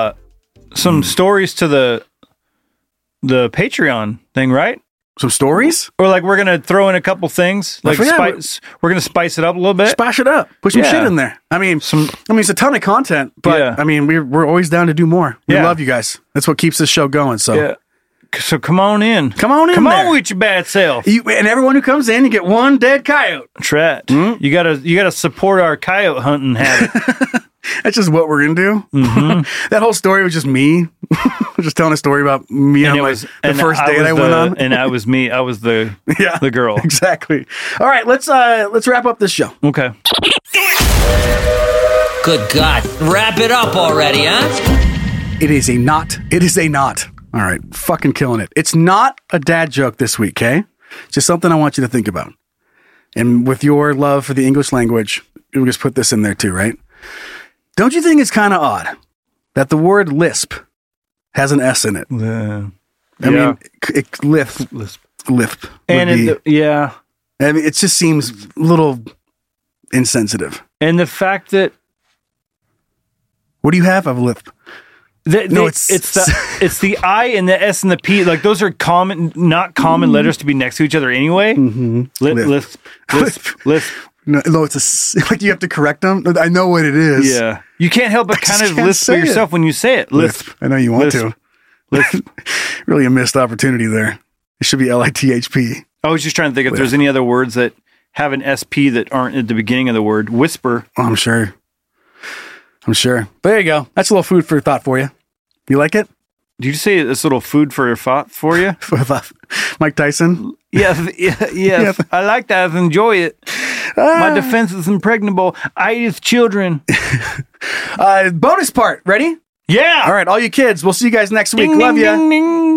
stories to the Patreon thing, right? Some stories? Or like we're going to throw in a couple things. Like we're going to spice it up a little bit. Spice it up. Put some shit in there. I mean, it's a ton of content, but I mean, we're always down to do more. We love you guys. That's what keeps this show going. So So come on in. Come on with your bad self. And everyone who comes in, you get one dead coyote. Trat. You gotta support our coyote hunting habit. That's just what we're gonna do. That whole story was just me, just telling a story about me on the first date I went on. And I was me. I was the girl. Exactly. All right, let's wrap up this show. Okay. Good God, wrap it up already, huh? It is a not. All right, fucking killing it. It's not a dad joke this week, okay? Just something I want you to think about. And with your love for the English language, we'll just put this in there too, right? Don't you think it's kind of odd that the word lisp has an S in it? I mean, lisp. And I mean, it just seems a little insensitive. And the fact that... What do you have of lisp? It's the I and the S and the P. Like those are not common letters to be next to each other anyway. Lisp. No, it's like you have to correct them. I know what it is. Yeah. You can't help but kind of can't lisp say yourself when you say it. Lisp. I know you want Lisp. to. Lisp. Really a missed opportunity there. It should be LITHP. I was just trying to think if there's any other words that have an SP that aren't at the beginning of the word. Whisper. Oh, I'm sure. But there you go. That's a little food for thought for you. You like it? Did you say it's a little food for your thought for you? Mike Tyson? Yes. I like that. I enjoy it. My defense is impregnable. I eat his children. Bonus part. Ready? Yeah. All right, all you kids. We'll see you guys next week. Ding, Love ding, ya. ding, ding.